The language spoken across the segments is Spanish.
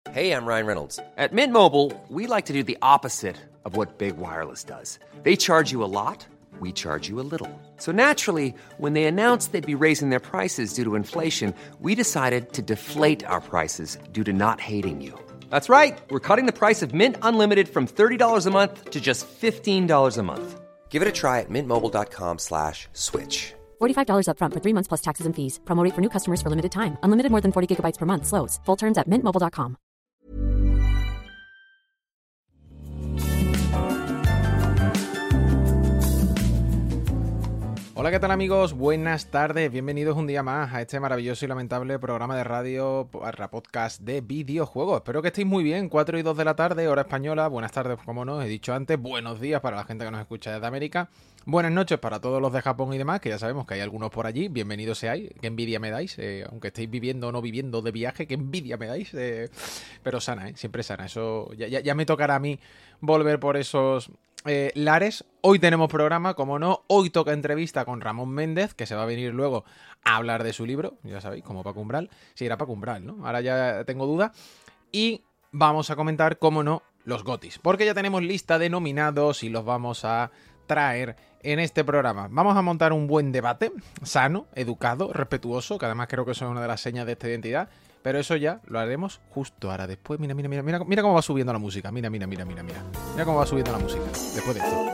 Hey, I'm Ryan Reynolds. At Mint Mobile, we like to do the opposite of what Big Wireless does. They charge you a lot, we charge you a little. So naturally, when they announced they'd be raising their prices due to inflation, we decided to deflate our prices due to not hating you. That's right. We're cutting the price of Mint Unlimited from $30 a month to just $15 a month. Give it a try at mintmobile.com/switch. $45 up front for 3 months plus taxes and fees. Promo rate for new customers for limited time. Unlimited more than 40 gigabytes per month. Slows full terms at mintmobile.com. Hola, ¿qué tal amigos? Buenas tardes, bienvenidos un día más a este maravilloso y lamentable programa de radio podcast de videojuegos. Espero que estéis muy bien, 4 y 2 de la tarde, hora española. Buenas tardes, como no, he dicho antes, buenos días para la gente que nos escucha desde América. Buenas noches para todos los de Japón y demás, que ya sabemos que hay algunos por allí. Bienvenidos seáis, qué envidia me dais, aunque estéis viviendo o no viviendo de viaje, qué envidia me dais. Pero sana, siempre sana, eso ya me tocará a mí volver por esos lares. Hoy tenemos programa, como no, hoy toca entrevista con Ramón Méndez, que se va a venir luego a hablar de su libro, ya sabéis, como Paco Umbral. Sí, era Paco Umbral, ¿no? Ahora ya tengo duda. Y vamos a comentar, como no, los GOTYs, porque ya tenemos lista de nominados y los vamos a traer en este programa. Vamos a montar un buen debate, sano, educado, respetuoso, que además creo que eso es una de las señas de esta identidad. Pero eso ya lo haremos justo ahora, después. Mira cómo va subiendo la música. Mira cómo va subiendo la música después de esto.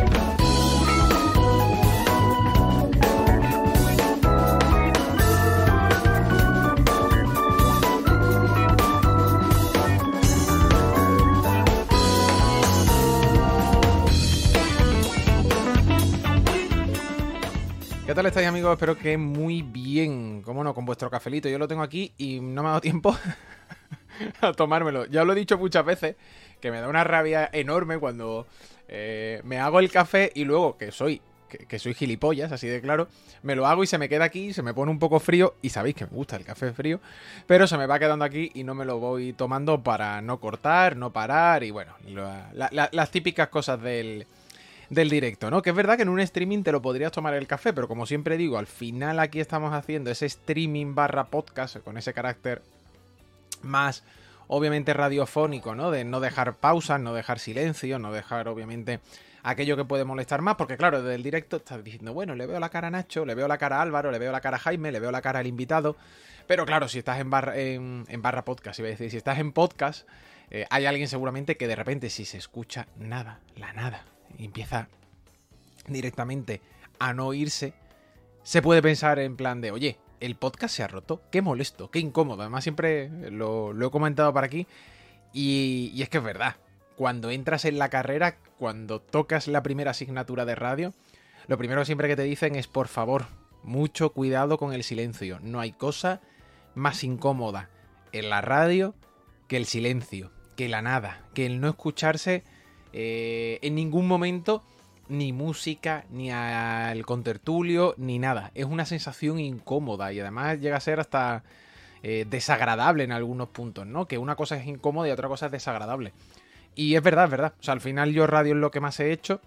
¿Qué tal estáis, amigos? Espero que muy bien. Cómo no, con vuestro cafelito. Yo lo tengo aquí y no me ha dado tiempo a tomármelo. Ya os lo he dicho muchas veces, que me da una rabia enorme cuando me hago el café y luego, que soy gilipollas, así de claro, me lo hago y se me queda aquí, se me pone un poco frío, y sabéis que me gusta el café frío, pero se me va quedando aquí y no me lo voy tomando para no cortar, no parar, y bueno, las típicas cosas del directo, ¿no? Que es verdad que en un streaming te lo podrías tomar el café, pero como siempre digo, al final aquí estamos haciendo ese streaming / podcast con ese carácter más obviamente radiofónico, ¿no? De no dejar pausas, no dejar silencio, no dejar obviamente aquello que puede molestar más, porque claro, desde el directo estás diciendo, bueno, le veo la cara a Nacho, le veo la cara a Álvaro, le veo la cara a Jaime, le veo la cara al invitado, pero claro, si estás en barra podcast, iba a decir, si estás en podcast, hay alguien seguramente que de repente si se escucha nada, y empieza directamente a no oírse, se puede pensar en plan de, oye, el podcast se ha roto, qué molesto, qué incómodo. Además siempre lo he comentado por aquí y es que es verdad. Cuando entras en la carrera, cuando tocas la primera asignatura de radio, lo primero siempre que te dicen es, por favor, mucho cuidado con el silencio. No hay cosa más incómoda en la radio que el silencio, que la nada, que el no escucharse en ningún momento ni música, ni al contertulio, ni nada. Es una sensación incómoda y además llega a ser hasta desagradable en algunos puntos, ¿no? Que una cosa es incómoda y otra cosa es desagradable. Y es verdad. O sea, al final yo radio es lo que más he hecho.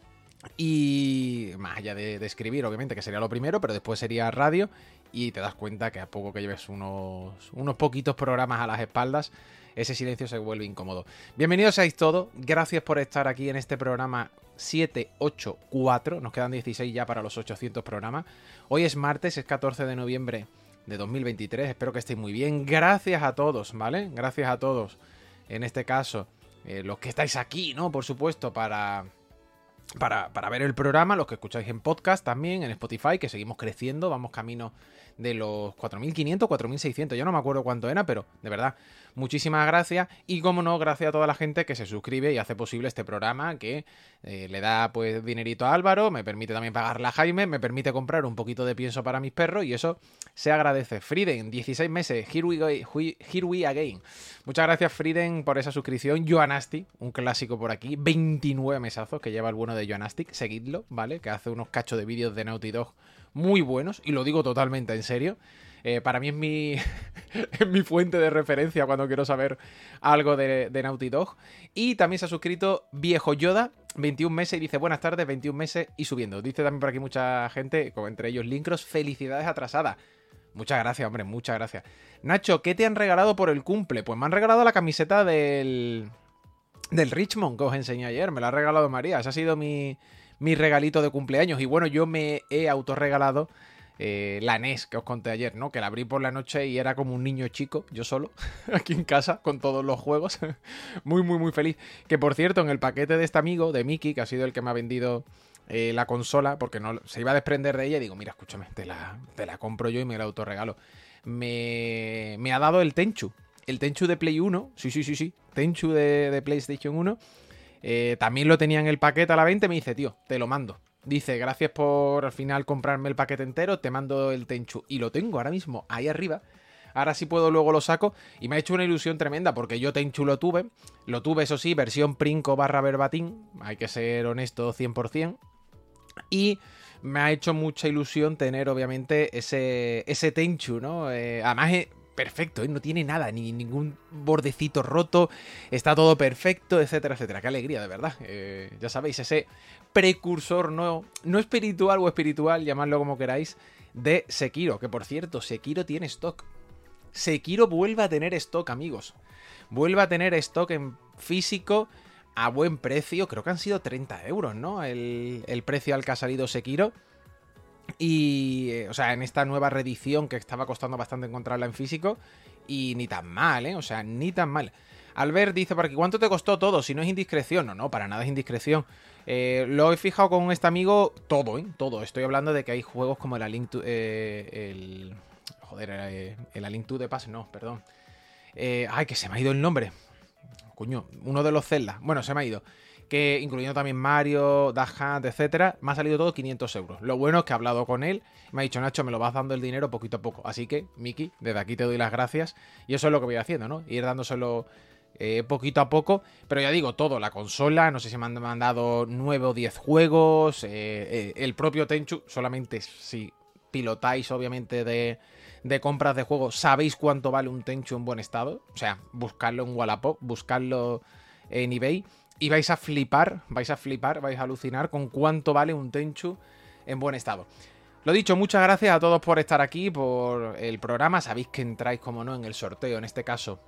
Y más allá de escribir, obviamente, que sería lo primero, pero después sería radio. Y te das cuenta que a poco que lleves unos poquitos programas a las espaldas, ese silencio se vuelve incómodo. Bienvenidos seáis todos. Gracias por estar aquí en este programa 784. Nos quedan 16 ya para los 800 programas. Hoy es martes, es 14 de noviembre de 2023. Espero que estéis muy bien. Gracias a todos, ¿vale? Gracias a todos. En este caso, los que estáis aquí, ¿no? Por supuesto, para ver el programa, los que escucháis en podcast también, en Spotify, que seguimos creciendo, vamos camino de los 4.500, 4.600, yo no me acuerdo cuánto era, pero de verdad, muchísimas gracias, y como no, gracias a toda la gente que se suscribe y hace posible este programa, que le da pues dinerito a Álvaro, me permite también pagarle a Jaime, me permite comprar un poquito de pienso para mis perros, y eso se agradece. Friden, 16 meses, here we again. Muchas gracias, Friden, por esa suscripción. Joanastic, un clásico por aquí, 29 mesazos que lleva el bueno de Joanastic, seguidlo, ¿vale? Que hace unos cachos de vídeos de Naughty Dog muy buenos, y lo digo totalmente en serio. Para mí es mi, es mi fuente de referencia cuando quiero saber algo de Naughty Dog. Y también se ha suscrito Viejo Yoda, 21 meses, y dice buenas tardes, 21 meses y subiendo. Dice también por aquí mucha gente, como entre ellos Lincros, felicidades atrasadas. Muchas gracias, hombre, muchas gracias. Nacho, ¿qué te han regalado por el cumple? Pues me han regalado la camiseta del Richmond que os enseñé ayer. Me la ha regalado María. Ese ha sido mi regalito de cumpleaños. Y bueno, yo me he autorregalado la NES que os conté ayer, ¿no? Que la abrí por la noche y era como un niño chico, yo solo, aquí en casa, con todos los juegos. Muy, muy, muy feliz. Que por cierto, en el paquete de este amigo, de Miki, que ha sido el que me ha vendido la consola, porque no se iba a desprender de ella, y digo, mira, escúchame, te la compro yo y me la autorregalo. Me ha dado el Tenchu. El Tenchu de Play 1. Sí. Tenchu de PlayStation 1. También lo tenía en el paquete a la venta. Me dice, tío, te lo mando. Dice, gracias por al final comprarme el paquete entero. Te mando el Tenchu. Y lo tengo ahora mismo ahí arriba. Ahora sí puedo, luego lo saco. Y me ha hecho una ilusión tremenda porque yo Tenchu lo tuve. Lo tuve, eso sí, versión Princo / verbatim. Hay que ser honesto 100%. Y me ha hecho mucha ilusión tener, obviamente, ese Tenchu, ¿no? Además es perfecto, ¿eh? No tiene nada, ni ningún bordecito roto, está todo perfecto, etcétera, etcétera. Qué alegría, de verdad. Ya sabéis, ese precursor no espiritual o espiritual, llamadlo como queráis, de Sekiro. Que por cierto, Sekiro tiene stock. Sekiro vuelve a tener stock, amigos. Vuelve a tener stock en físico a buen precio. Creo que han sido 30 euros, ¿no? El precio al que ha salido Sekiro. Y, o sea, en esta nueva reedición que estaba costando bastante encontrarla en físico. Y ni tan mal, ¿eh? O sea, ni tan mal. Albert dice por aquí, ¿cuánto te costó todo? Si no es indiscreción. No, para nada es indiscreción. Lo he fijado con este amigo todo, ¿eh? Todo. Estoy hablando de que hay juegos como el A Link to... el A Link to the Past, no, perdón. Ay, que se me ha ido el nombre. Coño, uno de los Zelda. Bueno, se me ha ido. Que incluyendo también Mario, Duck Hunt, etcétera, me ha salido todo 500 euros. Lo bueno es que he hablado con él, me ha dicho, Nacho, me lo vas dando el dinero poquito a poco. Así que, Miki, desde aquí te doy las gracias. Y eso es lo que voy haciendo, ¿no? Ir dándoselo poquito a poco. Pero ya digo, todo, la consola, no sé si me han mandado 9 o 10 juegos. El propio Tenchu, solamente si pilotáis, obviamente, de compras de juegos, sabéis cuánto vale un Tenchu en buen estado. O sea, buscarlo en Wallapop, buscarlo en eBay. Y vais a flipar, vais a alucinar con cuánto vale un Tenchu en buen estado. Lo dicho, muchas gracias a todos por estar aquí, por el programa. Sabéis que entráis, como no, en el sorteo, en este caso,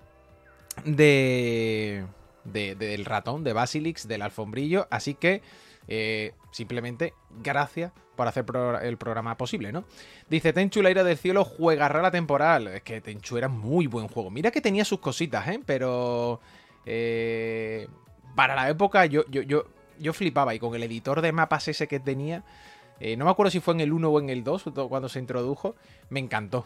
del ratón, de Basilix, del alfombrillo. Así que, simplemente, gracias por hacer el programa posible, ¿no? Dice, Tenchu, la ira del cielo, juega rara temporal. Es que Tenchu era muy buen juego. Mira que tenía sus cositas, pero... para la época yo flipaba, y con el editor de mapas ese que tenía, no me acuerdo si fue en el 1 o en el 2 cuando se introdujo, me encantó.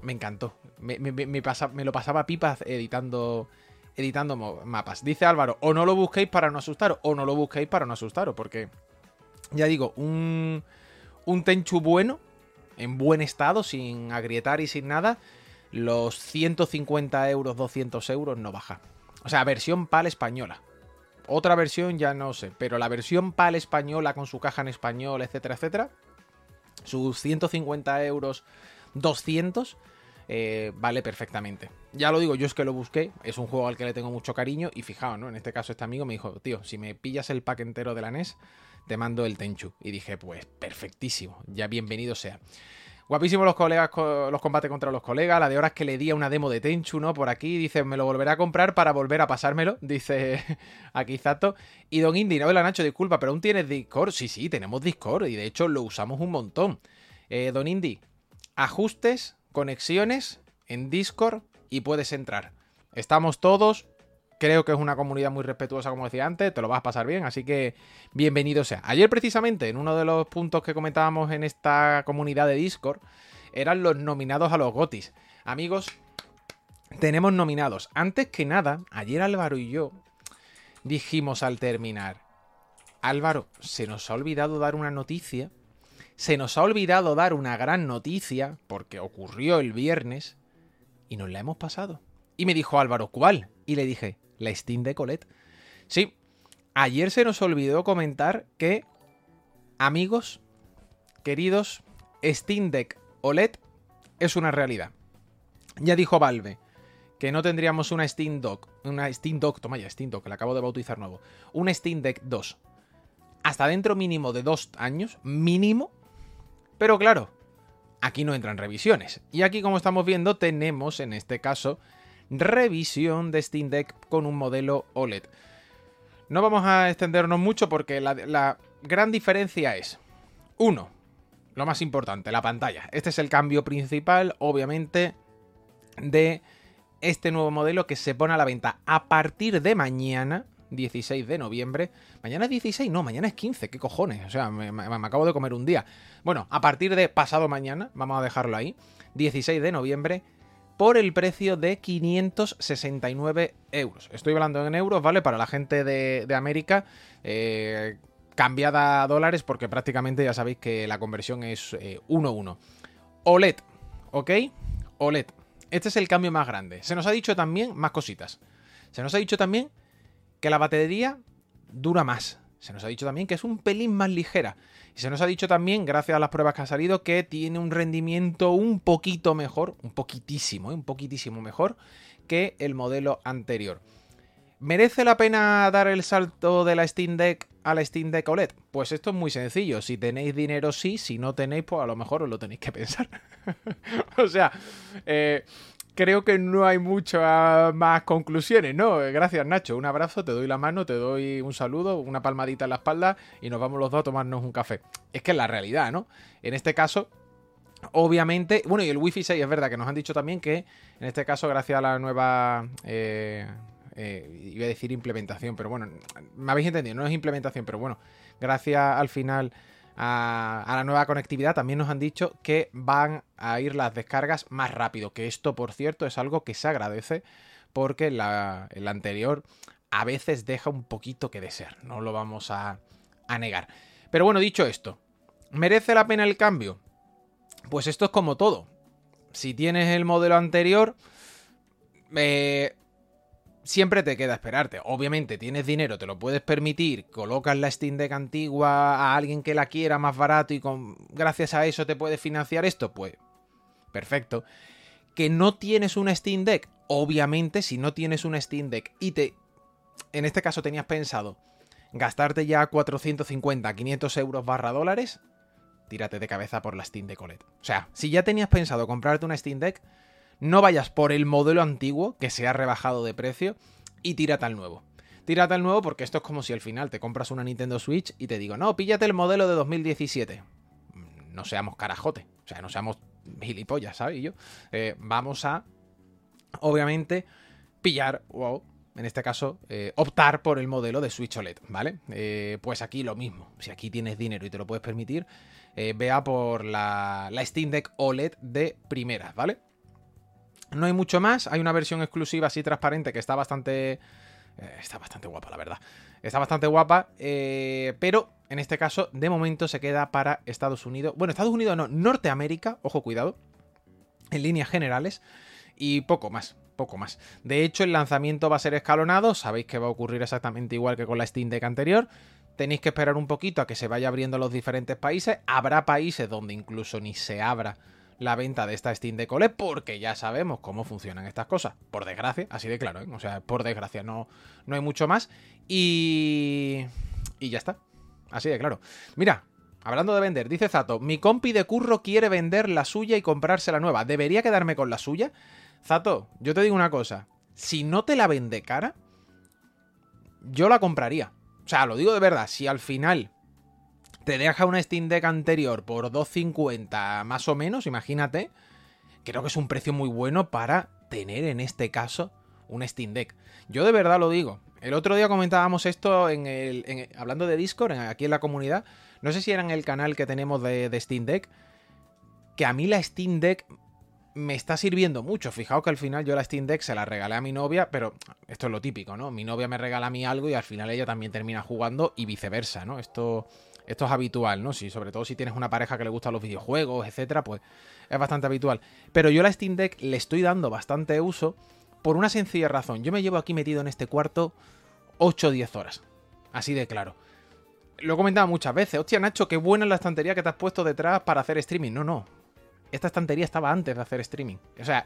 Me lo pasaba pipas editando mapas. Dice Álvaro, o no lo busquéis para no asustaros, porque ya digo, un Tenchu bueno, en buen estado, sin agrietar y sin nada, los 150 euros, 200 euros no baja. O sea, versión PAL española. Otra versión ya no sé, pero la versión PAL española con su caja en español, etcétera, etcétera, sus 150 euros, 200, vale perfectamente. Ya lo digo, yo es que lo busqué, es un juego al que le tengo mucho cariño y fijaos, ¿no? En este caso este amigo me dijo, tío, si me pillas el pack entero de la NES, te mando el Tenchu. Y dije, pues perfectísimo, ya bienvenido sea. Guapísimo los colegas, los combates contra los colegas, la de horas que le di a una demo de Tenchu, ¿no? Por aquí, dice, me lo volveré a comprar para volver a pasármelo, dice aquí Zato. Y Don Indy, no, Nacho, disculpa, pero aún tienes Discord. Sí, tenemos Discord y de hecho lo usamos un montón. Don Indy, ajustes, conexiones en Discord y puedes entrar. Estamos todos, creo que es una comunidad muy respetuosa, como decía antes, te lo vas a pasar bien, así que bienvenido sea. Ayer precisamente, en uno de los puntos que comentábamos en esta comunidad de Discord, eran los nominados a los GOTYs. Amigos, tenemos nominados. Antes que nada, ayer Álvaro y yo dijimos al terminar, Álvaro, se nos ha olvidado dar una noticia, se nos ha olvidado dar una gran noticia, porque ocurrió el viernes, y nos la hemos pasado. Y me dijo Álvaro, ¿cuál? Y le dije, la Steam Deck OLED. Sí, ayer se nos olvidó comentar que, amigos, queridos, Steam Deck OLED es una realidad. Ya dijo Valve que no tendríamos una Steam Dock, toma ya, Steam Dock, que la acabo de bautizar nuevo, una Steam Deck 2, hasta dentro mínimo de 2 años, mínimo, pero claro, aquí no entran revisiones. Y aquí, como estamos viendo, tenemos en este caso revisión de Steam Deck con un modelo OLED. No vamos a extendernos mucho porque la gran diferencia es, uno, lo más importante, la pantalla. Este es el cambio principal, obviamente, de este nuevo modelo que se pone a la venta a partir de mañana, 16 de noviembre. ¿Mañana es 16? No, mañana es 15, ¿qué cojones? O sea, me acabo de comer un día. Bueno, a partir de pasado mañana, vamos a dejarlo ahí, 16 de noviembre, por el precio de 569 euros. Estoy hablando en euros, ¿vale? Para la gente de América, cambiada a dólares, porque prácticamente ya sabéis que la conversión es 1:1. OLED, ¿ok? OLED. Este es el cambio más grande. Se nos ha dicho también más cositas. Se nos ha dicho también que la batería dura más. Se nos ha dicho también que es un pelín más ligera. Y se nos ha dicho también, gracias a las pruebas que han salido, que tiene un rendimiento un poquito mejor, un poquitísimo mejor que el modelo anterior. ¿Merece la pena dar el salto de la Steam Deck a la Steam Deck OLED? Pues esto es muy sencillo. Si tenéis dinero, sí. Si no tenéis, pues a lo mejor os lo tenéis que pensar. O sea, creo que no hay muchas más conclusiones, ¿no? Gracias, Nacho. Un abrazo, te doy la mano, te doy un saludo, una palmadita en la espalda y nos vamos los dos a tomarnos un café. Es que es la realidad, ¿no? En este caso, obviamente... Bueno, y el Wi-Fi 6 es verdad que nos han dicho también que, en este caso, gracias a la nueva... iba a decir implementación, pero bueno, me habéis entendido, no es implementación, pero bueno, gracias al final a la nueva conectividad también nos han dicho que van a ir las descargas más rápido, que esto, por cierto, es algo que se agradece porque la anterior a veces deja un poquito que desear, no lo vamos a negar. Pero bueno, dicho esto, ¿merece la pena el cambio? Pues esto es como todo. Si tienes el modelo anterior, siempre te queda esperarte. Obviamente tienes dinero, te lo puedes permitir, colocas la Steam Deck antigua a alguien que la quiera más barato y gracias a eso te puedes financiar esto, pues perfecto. Que no tienes una Steam Deck, obviamente si no tienes una Steam Deck y en este caso tenías pensado gastarte ya 450, 500 euros /$, tírate de cabeza por la Steam Deck OLED. O sea, si ya tenías pensado comprarte una Steam Deck, no vayas por el modelo antiguo, que se ha rebajado de precio, y tírate al nuevo. Tírate al nuevo porque esto es como si al final te compras una Nintendo Switch y te digo, no, píllate el modelo de 2017. No seamos carajote, o sea, no seamos gilipollas, ¿sabes? Y yo, vamos a, obviamente, pillar, o en este caso, optar por el modelo de Switch OLED, ¿vale? Pues aquí lo mismo. Si aquí tienes dinero y te lo puedes permitir, vea por la Steam Deck OLED de primeras, ¿vale? No hay mucho más, hay una versión exclusiva así transparente que está bastante guapa, la verdad. Está bastante guapa, pero en este caso, de momento se queda para Estados Unidos. Bueno, Estados Unidos no, Norteamérica, ojo, cuidado, en líneas generales, y poco más. De hecho, el lanzamiento va a ser escalonado, sabéis que va a ocurrir exactamente igual que con la Steam Deck anterior. Tenéis que esperar un poquito a que se vaya abriendo los diferentes países. Habrá países donde incluso ni se abra la venta de esta Steam Deck OLED, porque ya sabemos cómo funcionan estas cosas. Por desgracia, así de claro, ¿eh? O sea, por desgracia, no hay mucho más. Y ya está. Así de claro. Mira, hablando de vender, dice Zato, mi compi de curro quiere vender la suya y comprarse la nueva. ¿Debería quedarme con la suya? Zato, yo te digo una cosa. Si no te la vende cara, yo la compraría. O sea, lo digo de verdad. Si al final te deja una Steam Deck anterior por 2,50 más o menos, imagínate, creo que es un precio muy bueno para tener en este caso un Steam Deck. Yo de verdad lo digo. El otro día comentábamos esto hablando de Discord, aquí en la comunidad. No sé si era en el canal que tenemos de Steam Deck, que a mí la Steam Deck me está sirviendo mucho. Fijaos que al final yo la Steam Deck se la regalé a mi novia, pero esto es lo típico, ¿no? Mi novia me regala a mí algo y al final ella también termina jugando y viceversa, ¿no? Esto es habitual, ¿no? Sobre todo si tienes una pareja que le gustan los videojuegos, etcétera, pues es bastante habitual. Pero yo a la Steam Deck le estoy dando bastante uso por una sencilla razón. Yo me llevo aquí metido en este cuarto 8 o 10 horas. Así de claro. Lo he comentado muchas veces. Hostia, Nacho, qué buena es la estantería que te has puesto detrás para hacer streaming. No. Esta estantería estaba antes de hacer streaming. O sea,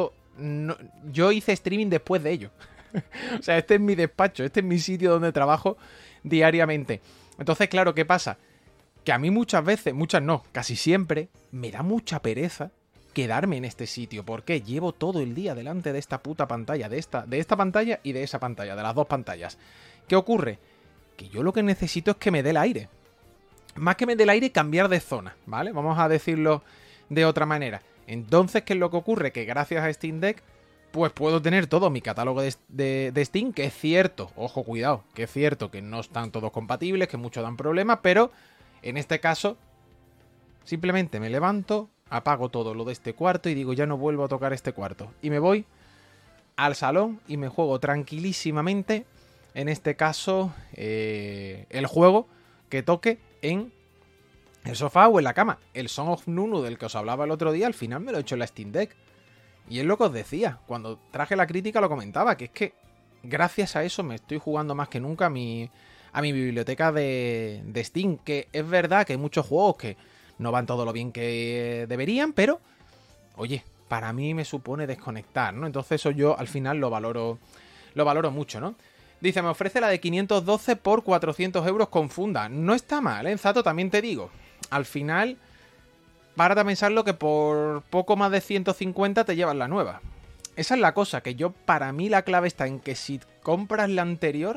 yo hice streaming después de ello. O sea, este es mi despacho, este es mi sitio donde trabajo diariamente. Entonces, claro, ¿qué pasa? que a mí muchas veces, muchas no, casi siempre, me da mucha pereza quedarme en este sitio, porque llevo todo el día delante de esta puta pantalla, de esta pantalla y de esa pantalla, de las dos pantallas. ¿Qué ocurre? Que yo lo que necesito es que me dé el aire. Más que me dé el aire, cambiar de zona, ¿vale? Vamos a decirlo de otra manera. Entonces, ¿qué es lo que ocurre? Que gracias a Steam Deck, pues puedo tener todo mi catálogo de Steam, que es cierto, ojo, cuidado, que es cierto que no están todos compatibles, que muchos dan problemas, pero en este caso, simplemente me levanto, apago todo lo de este cuarto y digo, ya no vuelvo a tocar este cuarto. Y me voy al salón y me juego tranquilísimamente, en este caso, el juego que toque en el sofá o en la cama. El Song of Nunu del que os hablaba el otro día, al final me lo he hecho en la Steam Deck. Y es lo que os decía, cuando traje la crítica lo comentaba, que es que gracias a eso me estoy jugando más que nunca a mi biblioteca de Steam, que es verdad que hay muchos juegos que no van todo lo bien que deberían, pero, oye, para mí me supone desconectar, ¿no? Entonces eso yo al final lo valoro mucho, ¿no? Dice, me ofrece la de 512 por 400 euros con funda. No está mal, ¿eh? Zato, también te digo, al final, párate a pensarlo que por poco más de 150 te llevas la nueva. Esa es la cosa, que yo, para mí la clave está en que si compras la anterior,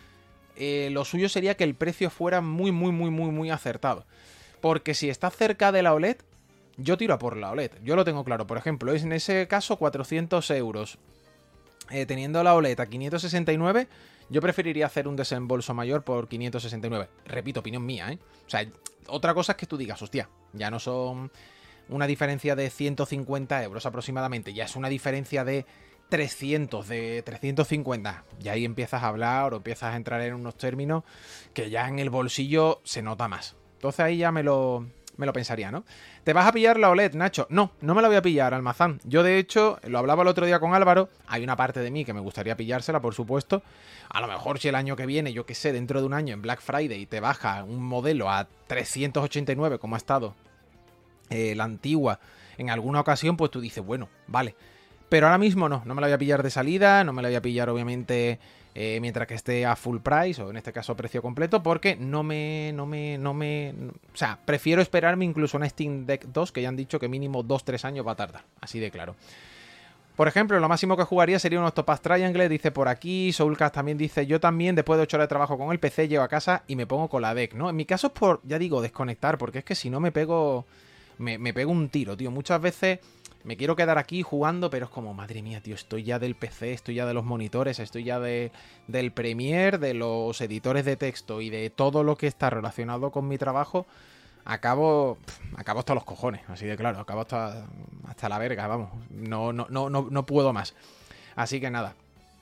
lo suyo sería que el precio fuera muy acertado. Porque si estás cerca de la OLED, yo tiro a por la OLED. Yo lo tengo claro. Por ejemplo, es en ese caso 400 euros. Teniendo la OLED a 569, yo preferiría hacer un desembolso mayor por 569. Repito, opinión mía, ¿eh? O sea, otra cosa es que tú digas, hostia, ya no son una diferencia de 150 euros aproximadamente, ya es una diferencia de 300, de 350. Y ahí empiezas a hablar o empiezas a entrar en unos términos que ya en el bolsillo se nota más. Entonces ahí ya me lo pensaría, ¿no? ¿Te vas a pillar la OLED, Nacho? No me la voy a pillar, Almazán. Yo, de hecho, lo hablaba el otro día con Álvaro. Hay una parte de mí que me gustaría pillársela, por supuesto. A lo mejor si el año que viene, yo qué sé, dentro de un año en Black Friday te baja un modelo a 389, como ha estado la antigua en alguna ocasión, pues tú dices, bueno, vale. Pero ahora mismo no me la voy a pillar de salida, no me la voy a pillar, obviamente, mientras que esté a full price, o en este caso precio completo, porque o sea, prefiero esperarme incluso una Steam Deck 2, que ya han dicho que mínimo 2-3 años va a tardar, así de claro. Por ejemplo, lo máximo que jugaría sería un Octopath Triangle, dice por aquí. Soulcast también dice, yo también después de 8 horas de trabajo con el PC llego a casa y me pongo con la Deck, ¿no? En mi caso es por, ya digo, desconectar, porque es que si no me pego un tiro, tío. Muchas veces me quiero quedar aquí jugando, pero es como, madre mía, tío, estoy ya del PC, estoy ya de los monitores, estoy ya del Premiere, de los editores de texto y de todo lo que está relacionado con mi trabajo. Acabo hasta los cojones, así de claro, acabo hasta la verga, vamos, no puedo más. Así que nada.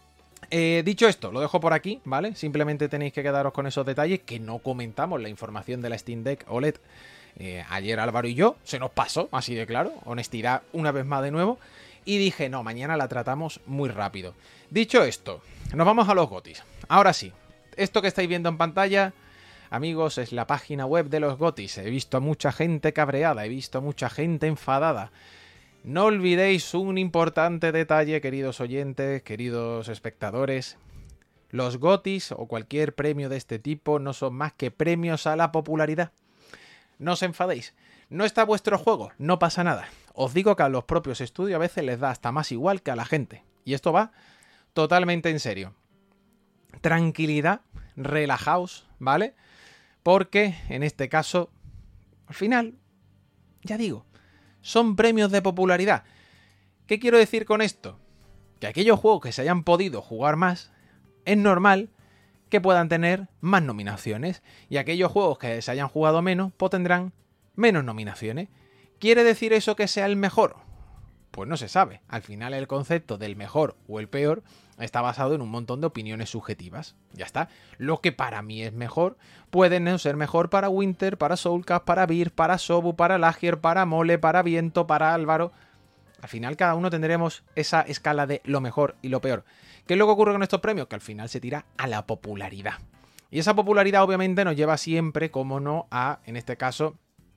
Dicho esto, lo dejo por aquí, ¿vale? Simplemente tenéis que quedaros con esos detalles, que no comentamos la información de la Steam Deck OLED. Ayer Álvaro y yo se nos pasó, así de claro, honestidad una vez más de nuevo, y dije, no, mañana la tratamos muy rápido. Dicho esto, nos vamos a los GOTYs. Ahora sí, esto que estáis viendo en pantalla, amigos, es la página web de los GOTYs. He visto a mucha gente cabreada, he visto a mucha gente enfadada. No olvidéis un importante detalle, queridos oyentes, queridos espectadores. Los GOTYs o cualquier premio de este tipo no son más que premios a la popularidad. No os enfadéis. No está vuestro juego, no pasa nada. Os digo que a los propios estudios a veces les da hasta más igual que a la gente. Y esto va totalmente en serio. Tranquilidad, relajaos, ¿vale? Porque en este caso, al final, ya digo, son premios de popularidad. ¿Qué quiero decir con esto? Que aquellos juegos que se hayan podido jugar más, es normal que puedan tener más nominaciones, y aquellos juegos que se hayan jugado menos, pues tendrán menos nominaciones. ¿Quiere decir eso que sea el mejor? Pues no se sabe. Al final el concepto del mejor o el peor está basado en un montón de opiniones subjetivas. Ya está. Lo que para mí es mejor puede no ser mejor para Winter, para Soulcast, para Vir, para Sobu, para Lagier, para Mole, para Viento, para Álvaro. Al final cada uno tendremos esa escala de lo mejor y lo peor. ¿Qué es lo que ocurre con estos premios? Que al final se tira a la popularidad. Y esa popularidad obviamente nos lleva siempre, como no, a, en este caso,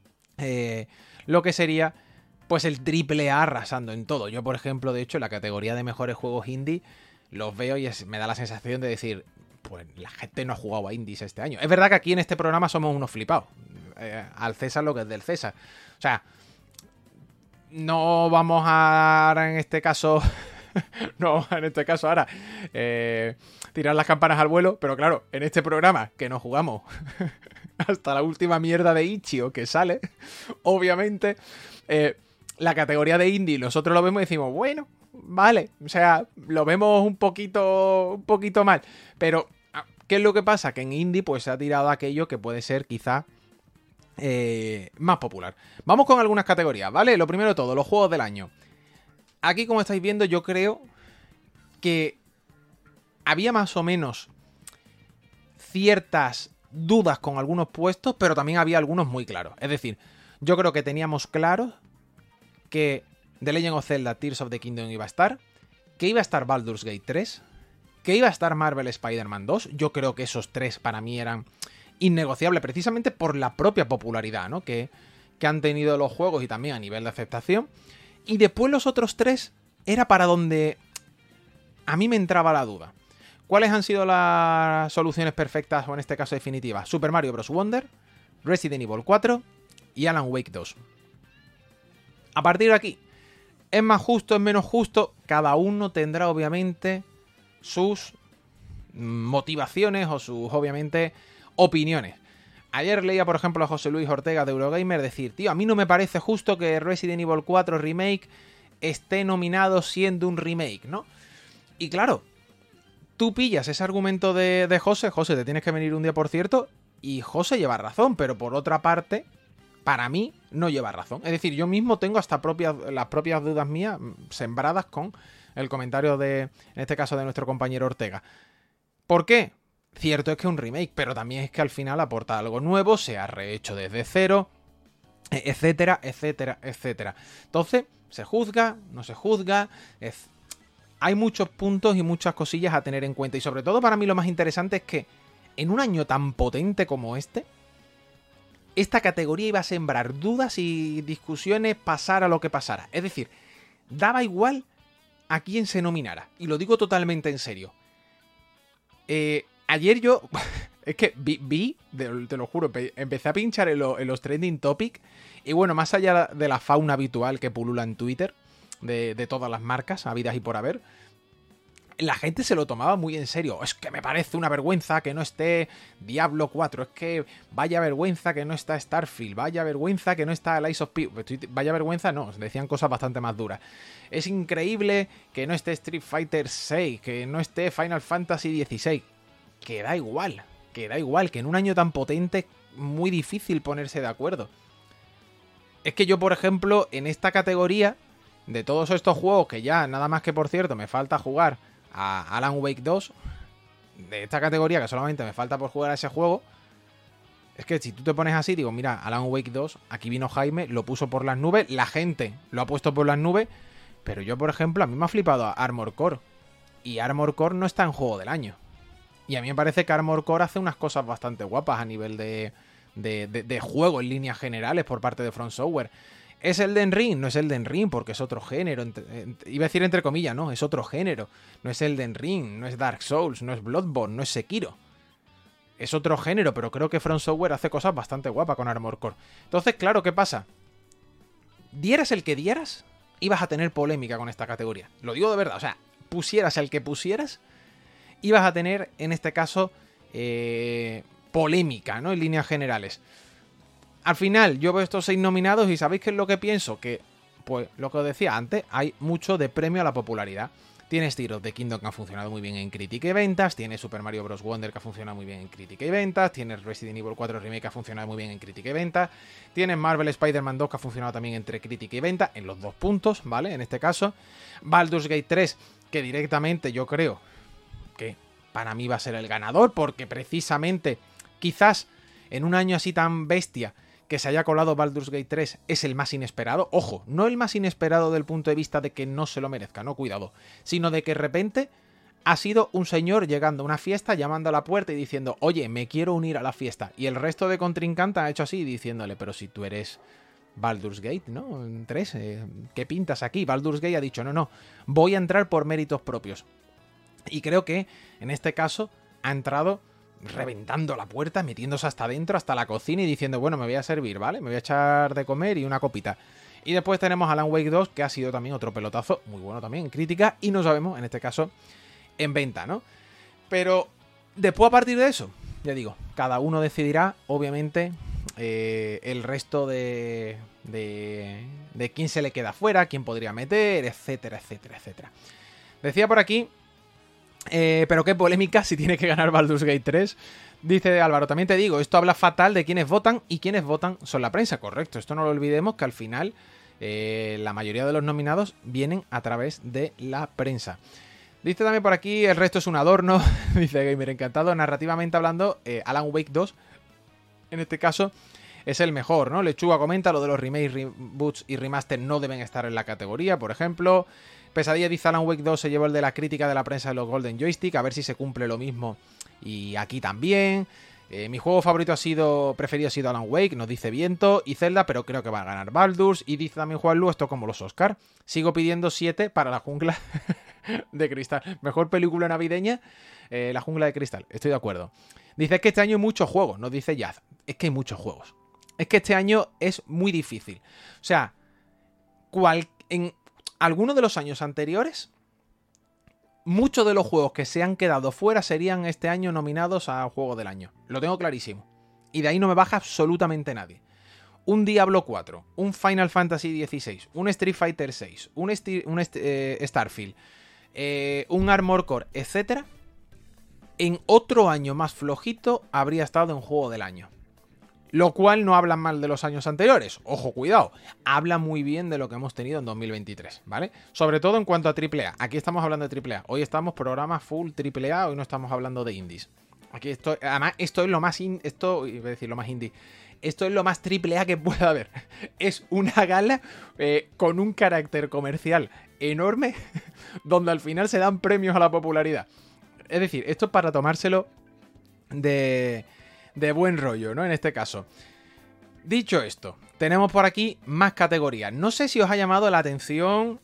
lo que sería pues el AAA arrasando en todo. Yo, por ejemplo, de hecho, en la categoría de mejores juegos indie, los veo y me da la sensación de decir, pues la gente no ha jugado a indies este año. Es verdad que aquí en este programa somos unos flipados. al César lo que es del César. O sea, no vamos a ahora en este caso... no, en este caso ahora tirar las campanas al vuelo, pero claro, en este programa que nos jugamos hasta la última mierda de Ichio que sale, obviamente la categoría de indie nosotros lo vemos y decimos, bueno, vale, o sea, lo vemos un poquito mal, pero ¿qué es lo que pasa? Que en indie pues se ha tirado aquello que puede ser quizá más popular. Vamos con algunas categorías, ¿vale? Lo primero de todo, los juegos del año. Aquí, como estáis viendo, yo creo que había más o menos ciertas dudas con algunos puestos, pero también había algunos muy claros. Es decir, yo creo que teníamos claro que The Legend of Zelda Tears of the Kingdom iba a estar, que iba a estar Baldur's Gate 3, que iba a estar Marvel Spider-Man 2. Yo creo que esos tres para mí eran innegociables precisamente por la propia popularidad, ¿no? que han tenido los juegos y también a nivel de aceptación. Y después los otros tres era para donde a mí me entraba la duda. ¿Cuáles han sido las soluciones perfectas o en este caso definitivas? Super Mario Bros. Wonder, Resident Evil 4 y Alan Wake 2. A partir de aquí, ¿es más justo, es menos justo? Cada uno tendrá obviamente sus motivaciones o sus obviamente opiniones. Ayer leía, por ejemplo, a José Luis Ortega de Eurogamer decir, tío, a mí no me parece justo que Resident Evil 4 Remake esté nominado siendo un remake, ¿no? Y claro, tú pillas ese argumento de José, te tienes que venir un día, por cierto, y José lleva razón, pero por otra parte, para mí, no lleva razón. Es decir, yo mismo tengo hasta las propias dudas mías sembradas con el comentario en este caso, de nuestro compañero Ortega. ¿Por qué? Cierto es que es un remake, pero también es que al final aporta algo nuevo, se ha rehecho desde cero, etcétera, etcétera, etcétera. Entonces, ¿se juzga? ¿No se juzga? Hay muchos puntos y muchas cosillas a tener en cuenta. Y sobre todo para mí lo más interesante es que en un año tan potente como esta categoría iba a sembrar dudas y discusiones pasara lo que pasara. Es decir, daba igual a quién se nominara. Y lo digo totalmente en serio. Ayer yo, es que te lo juro, empecé a pinchar en los trending topics y bueno, más allá de la fauna habitual que pulula en Twitter, de todas las marcas habidas y por haber, la gente se lo tomaba muy en serio. Es que me parece una vergüenza que no esté Diablo 4, es que vaya vergüenza que no está Starfield, vaya vergüenza que no está Lies of P. Vaya vergüenza, no, decían cosas bastante más duras. Es increíble que no esté Street Fighter 6, que no esté Final Fantasy 16. Que da igual, que en un año tan potente es muy difícil ponerse de acuerdo. Es que yo, por ejemplo, en esta categoría, de todos estos juegos que ya, nada más que por cierto, me falta jugar a Alan Wake 2, de esta categoría que solamente me falta por jugar a ese juego, es que si tú te pones así, digo, mira, Alan Wake 2, aquí vino Jaime, lo puso por las nubes, la gente lo ha puesto por las nubes, pero yo, por ejemplo, a mí me ha flipado Armored Core, y Armored Core no está en juego del año. Y a mí me parece que Armored Core hace unas cosas bastante guapas a nivel de juego en líneas generales por parte de From Software. ¿Es Elden Ring? No es Elden Ring porque es otro género. Iba a decir entre comillas, no, es otro género. No es Elden Ring, no es Dark Souls, no es Bloodborne, no es Sekiro. Es otro género, pero creo que From Software hace cosas bastante guapas con Armored Core. Entonces, claro, ¿qué pasa? Dieras el que dieras, ibas a tener polémica con esta categoría. Lo digo de verdad, o sea, pusieras el que pusieras, ibas a tener, en este caso, polémica, ¿no? En líneas generales. Al final, yo veo estos 6 nominados y ¿sabéis qué es lo que pienso? Que, pues, lo que os decía antes, hay mucho de premio a la popularidad. Tienes Tears of the Kingdom que ha funcionado muy bien en crítica y ventas, tienes Super Mario Bros. Wonder que ha funcionado muy bien en crítica y ventas, tienes Resident Evil 4 Remake que ha funcionado muy bien en crítica y ventas, tienes Marvel Spider-Man 2 que ha funcionado también entre crítica y venta, en los 2 puntos, ¿vale? En este caso, Baldur's Gate 3, que directamente yo creo que para mí va a ser el ganador, porque precisamente, quizás en un año así tan bestia, que se haya colado Baldur's Gate 3 es el más inesperado. Ojo, no el más inesperado del punto de vista de que no se lo merezca, no, cuidado, sino de que de repente ha sido un señor llegando a una fiesta, llamando a la puerta y diciendo, oye, me quiero unir a la fiesta. Y el resto de contrincantes ha hecho así, diciéndole, pero si tú eres Baldur's Gate, ¿no? 3, ¿qué pintas aquí? Baldur's Gate ha dicho, no, voy a entrar por méritos propios. Y creo que, en este caso, ha entrado reventando la puerta, metiéndose hasta adentro, hasta la cocina y diciendo, bueno, me voy a servir, ¿vale? Me voy a echar de comer y una copita. Y después tenemos Alan Wake 2, que ha sido también otro pelotazo, muy bueno también, en crítica, y no sabemos, en este caso, en venta, ¿no? Pero después, a partir de eso, ya digo, cada uno decidirá, obviamente, el resto de quién se le queda fuera, quién podría meter, etcétera, etcétera, etcétera. Decía por aquí, pero qué polémica si tiene que ganar Baldur's Gate 3. Dice Álvaro, también te digo, esto habla fatal de quienes votan y quienes votan son la prensa. Correcto, esto no lo olvidemos, que al final la mayoría de los nominados vienen a través de la prensa. Dice también por aquí, el resto es un adorno. Dice Gamer Encantado, narrativamente hablando, Alan Wake 2, en este caso, es el mejor, ¿no? Lechuga comenta lo de los remakes, reboots y remaster no deben estar en la categoría, por ejemplo. Pesadilla dice Alan Wake 2 se llevó el de la crítica de la prensa de los Golden Joystick, a ver si se cumple lo mismo y aquí también. Mi juego favorito preferido ha sido Alan Wake, nos dice Viento y Zelda, pero creo que va a ganar Baldur's. Y dice también Juan Lu, esto como los Oscar. Sigo pidiendo 7 para La Jungla de Cristal. Mejor película navideña, La Jungla de Cristal, estoy de acuerdo. Dice que este año hay muchos juegos, nos dice Yaz. Es que hay muchos juegos. Es que este año es muy difícil. O sea, en algunos de los años anteriores, muchos de los juegos que se han quedado fuera serían este año nominados a Juego del Año. Lo tengo clarísimo. Y de ahí no me baja absolutamente nadie. Un Diablo 4, un Final Fantasy XVI, un Street Fighter 6, un Starfield, un Armored Core, etc. En otro año más flojito habría estado en Juego del Año. Lo cual no habla mal de los años anteriores. Ojo, cuidado. Habla muy bien de lo que hemos tenido en 2023, ¿vale? Sobre todo en cuanto a AAA. Aquí estamos hablando de AAA. Hoy estamos programa full AAA. Hoy no estamos hablando de indies. Aquí estoy... Además, esto es lo más... Iba a decir lo más indie. Esto es lo más AAA que pueda haber. Es una gala con un carácter comercial enorme donde al final se dan premios a la popularidad. Es decir, esto es para tomárselo de buen rollo, ¿no? En este caso. Dicho esto, tenemos por aquí más categorías. No sé si os ha llamado la atención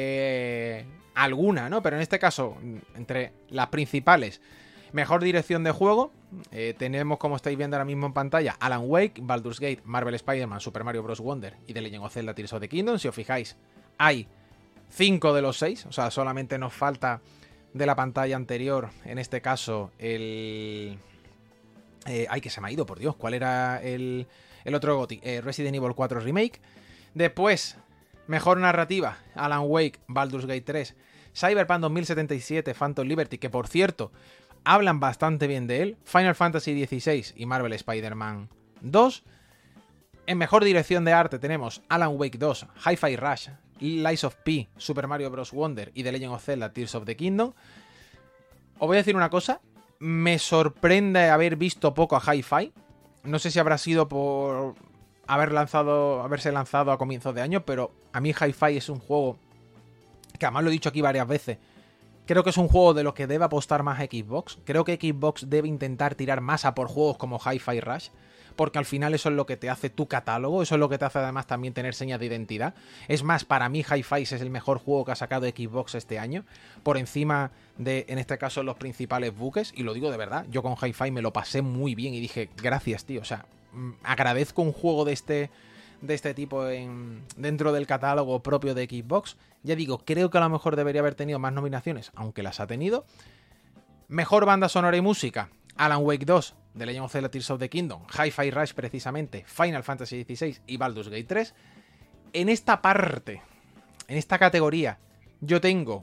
alguna, ¿no? Pero en este caso, entre las principales, mejor dirección de juego, tenemos, como estáis viendo ahora mismo en pantalla, Alan Wake, Baldur's Gate, Marvel Spider-Man, Super Mario Bros. Wonder y The Legend of Zelda Tears of the Kingdom. Si os fijáis, hay 5 de los 6, o sea, solamente nos falta de la pantalla anterior, en este caso, ay, que se me ha ido, por Dios. ¿Cuál era el otro GOTY? Resident Evil 4 Remake. Después, mejor narrativa, Alan Wake, Baldur's Gate 3, Cyberpunk 2077, Phantom Liberty, que por cierto, hablan bastante bien de él, Final Fantasy XVI y Marvel Spider-Man 2. En mejor dirección de arte tenemos Alan Wake 2, Hi-Fi Rush, Lies of P, Super Mario Bros. Wonder y The Legend of Zelda Tears of the Kingdom. Os voy a decir una cosa. Me sorprende haber visto poco a Hi-Fi. No sé si habrá sido por haberse lanzado a comienzos de año, pero a mí Hi-Fi es un juego que además lo he dicho aquí varias veces. Creo que es un juego de lo que debe apostar más Xbox. Creo que Xbox debe intentar tirar más a por juegos como Hi-Fi Rush, porque al final eso es lo que te hace tu catálogo, eso es lo que te hace además también tener señas de identidad. Es más, para mí Hi-Fi es el mejor juego que ha sacado Xbox este año, por encima de, en este caso, los principales buques, y lo digo de verdad, yo con Hi-Fi me lo pasé muy bien y dije, gracias, tío, o sea, agradezco un juego de este tipo dentro del catálogo propio de Xbox. Ya digo, creo que a lo mejor debería haber tenido más nominaciones, aunque las ha tenido. Mejor banda sonora y música, Alan Wake 2, The Legend of Zelda Tears of the Kingdom, Hi-Fi Rush precisamente, Final Fantasy XVI y Baldur's Gate 3. En esta parte, en esta categoría, yo tengo...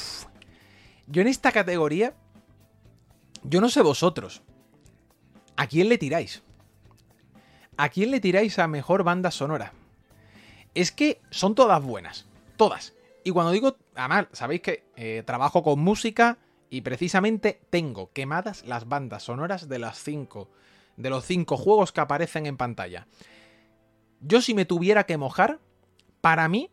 Yo en esta categoría, yo no sé vosotros, ¿a quién le tiráis? ¿A quién le tiráis a mejor banda sonora? Es que son todas buenas, todas. Y cuando digo, además, sabéis que trabajo con música y precisamente tengo quemadas las bandas sonoras de los 5 juegos que aparecen en pantalla. Yo si me tuviera que mojar, para mí,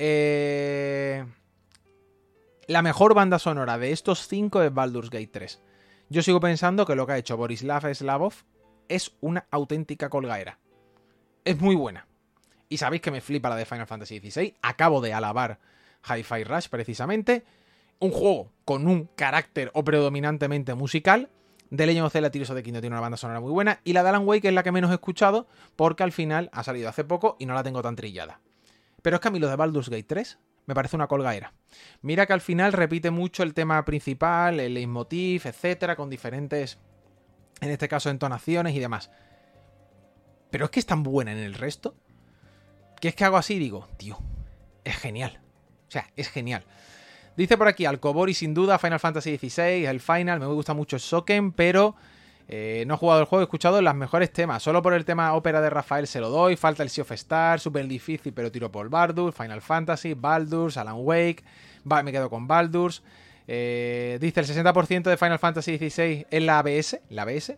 la mejor banda sonora de estos 5 es Baldur's Gate 3. Yo sigo pensando que lo que ha hecho Borislav Slavov es una auténtica colgaera. Es muy buena. Y sabéis que me flipa la de Final Fantasy XVI. Acabo de alabar Hi-Fi Rush precisamente. Un juego con un carácter o predominantemente musical. The Legend of Zelda Tears of the Kingdom tiene una banda sonora muy buena. Y la de Alan Wake es la que menos he escuchado porque al final ha salido hace poco y no la tengo tan trillada. Pero es que a mí lo de Baldur's Gate 3 me parece una colgaera. Mira que al final repite mucho el tema principal, el leitmotiv, etcétera, con diferentes, en este caso, entonaciones y demás. Pero es que es tan buena en el resto que es que hago así y digo, tío, es genial. O sea, es genial. Dice por aquí, Alcobori sin duda, Final Fantasy XVI, el Final, me gusta mucho Soken, pero no he jugado el juego, he escuchado los mejores temas. Solo por el tema ópera de Rafael se lo doy, falta el Sea of Stars, súper difícil, pero tiro por Baldur, Final Fantasy, Baldur's, Alan Wake, me quedo con Baldur's. Dice el 60% de Final Fantasy XVI es la ABS, ¿la ABS?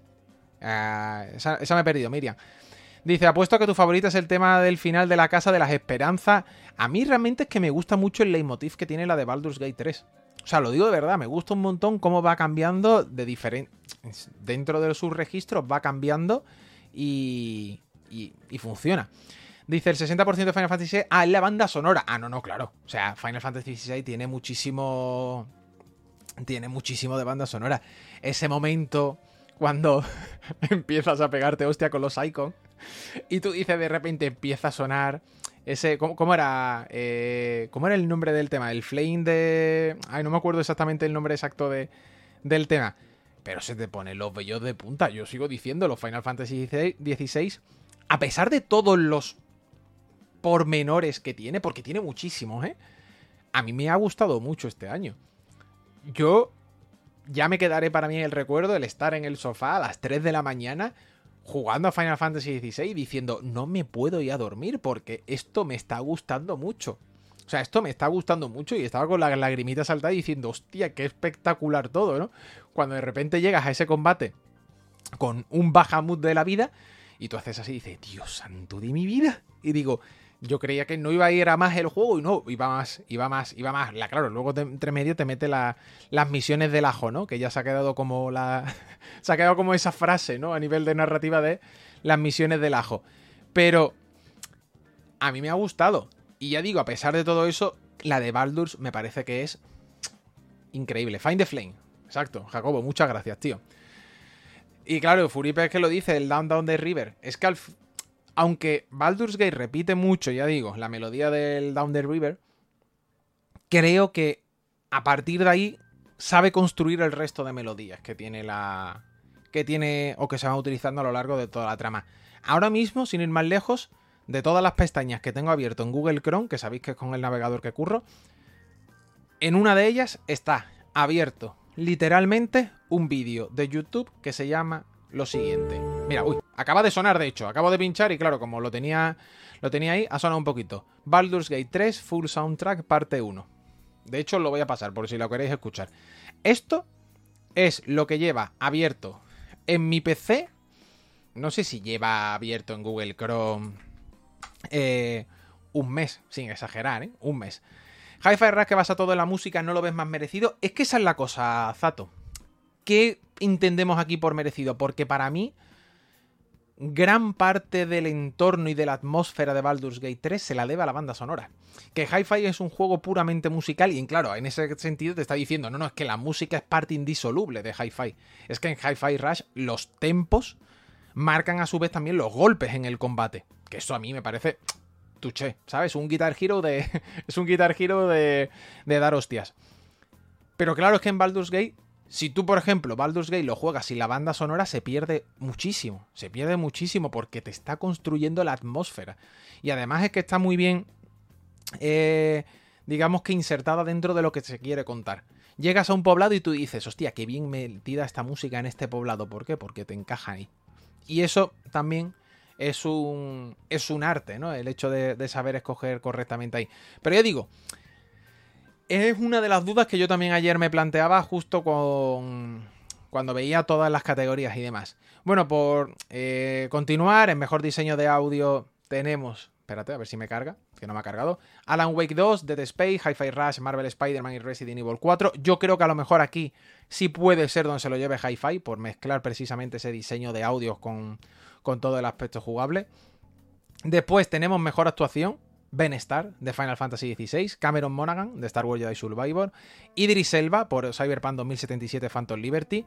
Esa me he perdido, Miriam. Dice, apuesto a que tu favorita es el tema del final de la Casa de las Esperanzas. A mí realmente es que me gusta mucho el leitmotiv que tiene la de Baldur's Gate 3. O sea, lo digo de verdad, me gusta un montón cómo va cambiando de diferente... Dentro de sus registros va cambiando y funciona. Dice, el 60% de Final Fantasy VI... Ah, es la banda sonora. Ah, no, claro. O sea, Final Fantasy VI tiene muchísimo... Tiene muchísimo de banda sonora. Ese momento cuando empiezas a pegarte hostia con los icons y tú dices, de repente empieza a sonar ese... ¿Cómo era? ¿Cómo era el nombre del tema? El flame de... Ay, no me acuerdo exactamente el nombre exacto del tema. Pero se te ponen los vellos de punta. Yo sigo diciendo, los Final Fantasy XVI, a pesar de todos los pormenores que tiene, porque tiene muchísimos, a mí me ha gustado mucho este año. Yo ya me quedaré para mí en el recuerdo el estar en el sofá a las 3 de la mañana jugando a Final Fantasy XVI diciendo, no me puedo ir a dormir porque esto me está gustando mucho. O sea, esto me está gustando mucho y estaba con las lagrimitas saltadas diciendo, hostia, qué espectacular todo, ¿no? Cuando de repente llegas a ese combate con un Bahamut de la vida y tú haces así y dices, Dios santo de mi vida. Y digo, yo creía que no iba a ir a más el juego y no, iba más. Claro, luego entre medio te mete las misiones del ajo, ¿no? Que ya se ha quedado como se ha quedado como esa frase, ¿no? A nivel de narrativa de las misiones del ajo. Pero a mí me ha gustado. Y ya digo, a pesar de todo eso, la de Baldur's me parece que es increíble. Find the Flame. Exacto, Jacobo, muchas gracias, tío. Y claro, Furipe es que lo dice, el Down the River. Es que aunque Baldur's Gate repite mucho, ya digo, la melodía del Down the River, creo que a partir de ahí sabe construir el resto de melodías que tiene o que se van utilizando a lo largo de toda la trama. Ahora mismo, sin ir más lejos, de todas las pestañas que tengo abierto en Google Chrome, que sabéis que es con el navegador que curro, en una de ellas está abierto literalmente un vídeo de YouTube que se llama lo siguiente. Mira, acaba de sonar, de hecho, acabo de pinchar y claro, como lo tenía ahí, ha sonado un poquito. Baldur's Gate 3 Full Soundtrack parte 1. De hecho, lo voy a pasar por si lo queréis escuchar. Esto es lo que lleva abierto en mi PC. No sé si lleva abierto en Google Chrome un mes, sin exagerar, un mes. Hi-Fi Rush, que basa todo en la música, ¿no lo ves más merecido? Es que esa es la cosa, Zato. ¿Qué entendemos aquí por merecido? Porque para mí, gran parte del entorno y de la atmósfera de Baldur's Gate 3 se la debe a la banda sonora. Que Hi-Fi es un juego puramente musical y claro, en ese sentido te está diciendo, no, es que la música es parte indisoluble de Hi-Fi. Es que en Hi-Fi Rush los tempos marcan a su vez también los golpes en el combate. Que eso a mí me parece touché, ¿sabes? Un Guitar Hero es un Guitar Hero de dar hostias. Pero claro, es que en Baldur's Gate, si tú, por ejemplo, Baldur's Gate lo juegas y la banda sonora se pierde muchísimo. Se pierde muchísimo porque te está construyendo la atmósfera. Y además es que está muy bien, digamos que insertada dentro de lo que se quiere contar. Llegas a un poblado y tú dices, hostia, qué bien metida esta música en este poblado. ¿Por qué? Porque te encaja ahí. Y eso también es un arte, ¿no? El hecho de saber escoger correctamente ahí. Pero ya digo, es una de las dudas que yo también ayer me planteaba justo cuando veía todas las categorías y demás. Bueno, por continuar, en mejor diseño de audio tenemos... Espérate, a ver si me carga, que no me ha cargado. Alan Wake 2, Dead Space, Hi-Fi Rush, Marvel Spider-Man y Resident Evil 4. Yo creo que a lo mejor aquí sí puede ser donde se lo lleve Hi-Fi, por mezclar precisamente ese diseño de audios con todo el aspecto jugable. Después tenemos mejor actuación, Ben Starr, de Final Fantasy XVI, Cameron Monaghan, de Star Wars Jedi Survivor, Idris Elba, por Cyberpunk 2077 Phantom Liberty,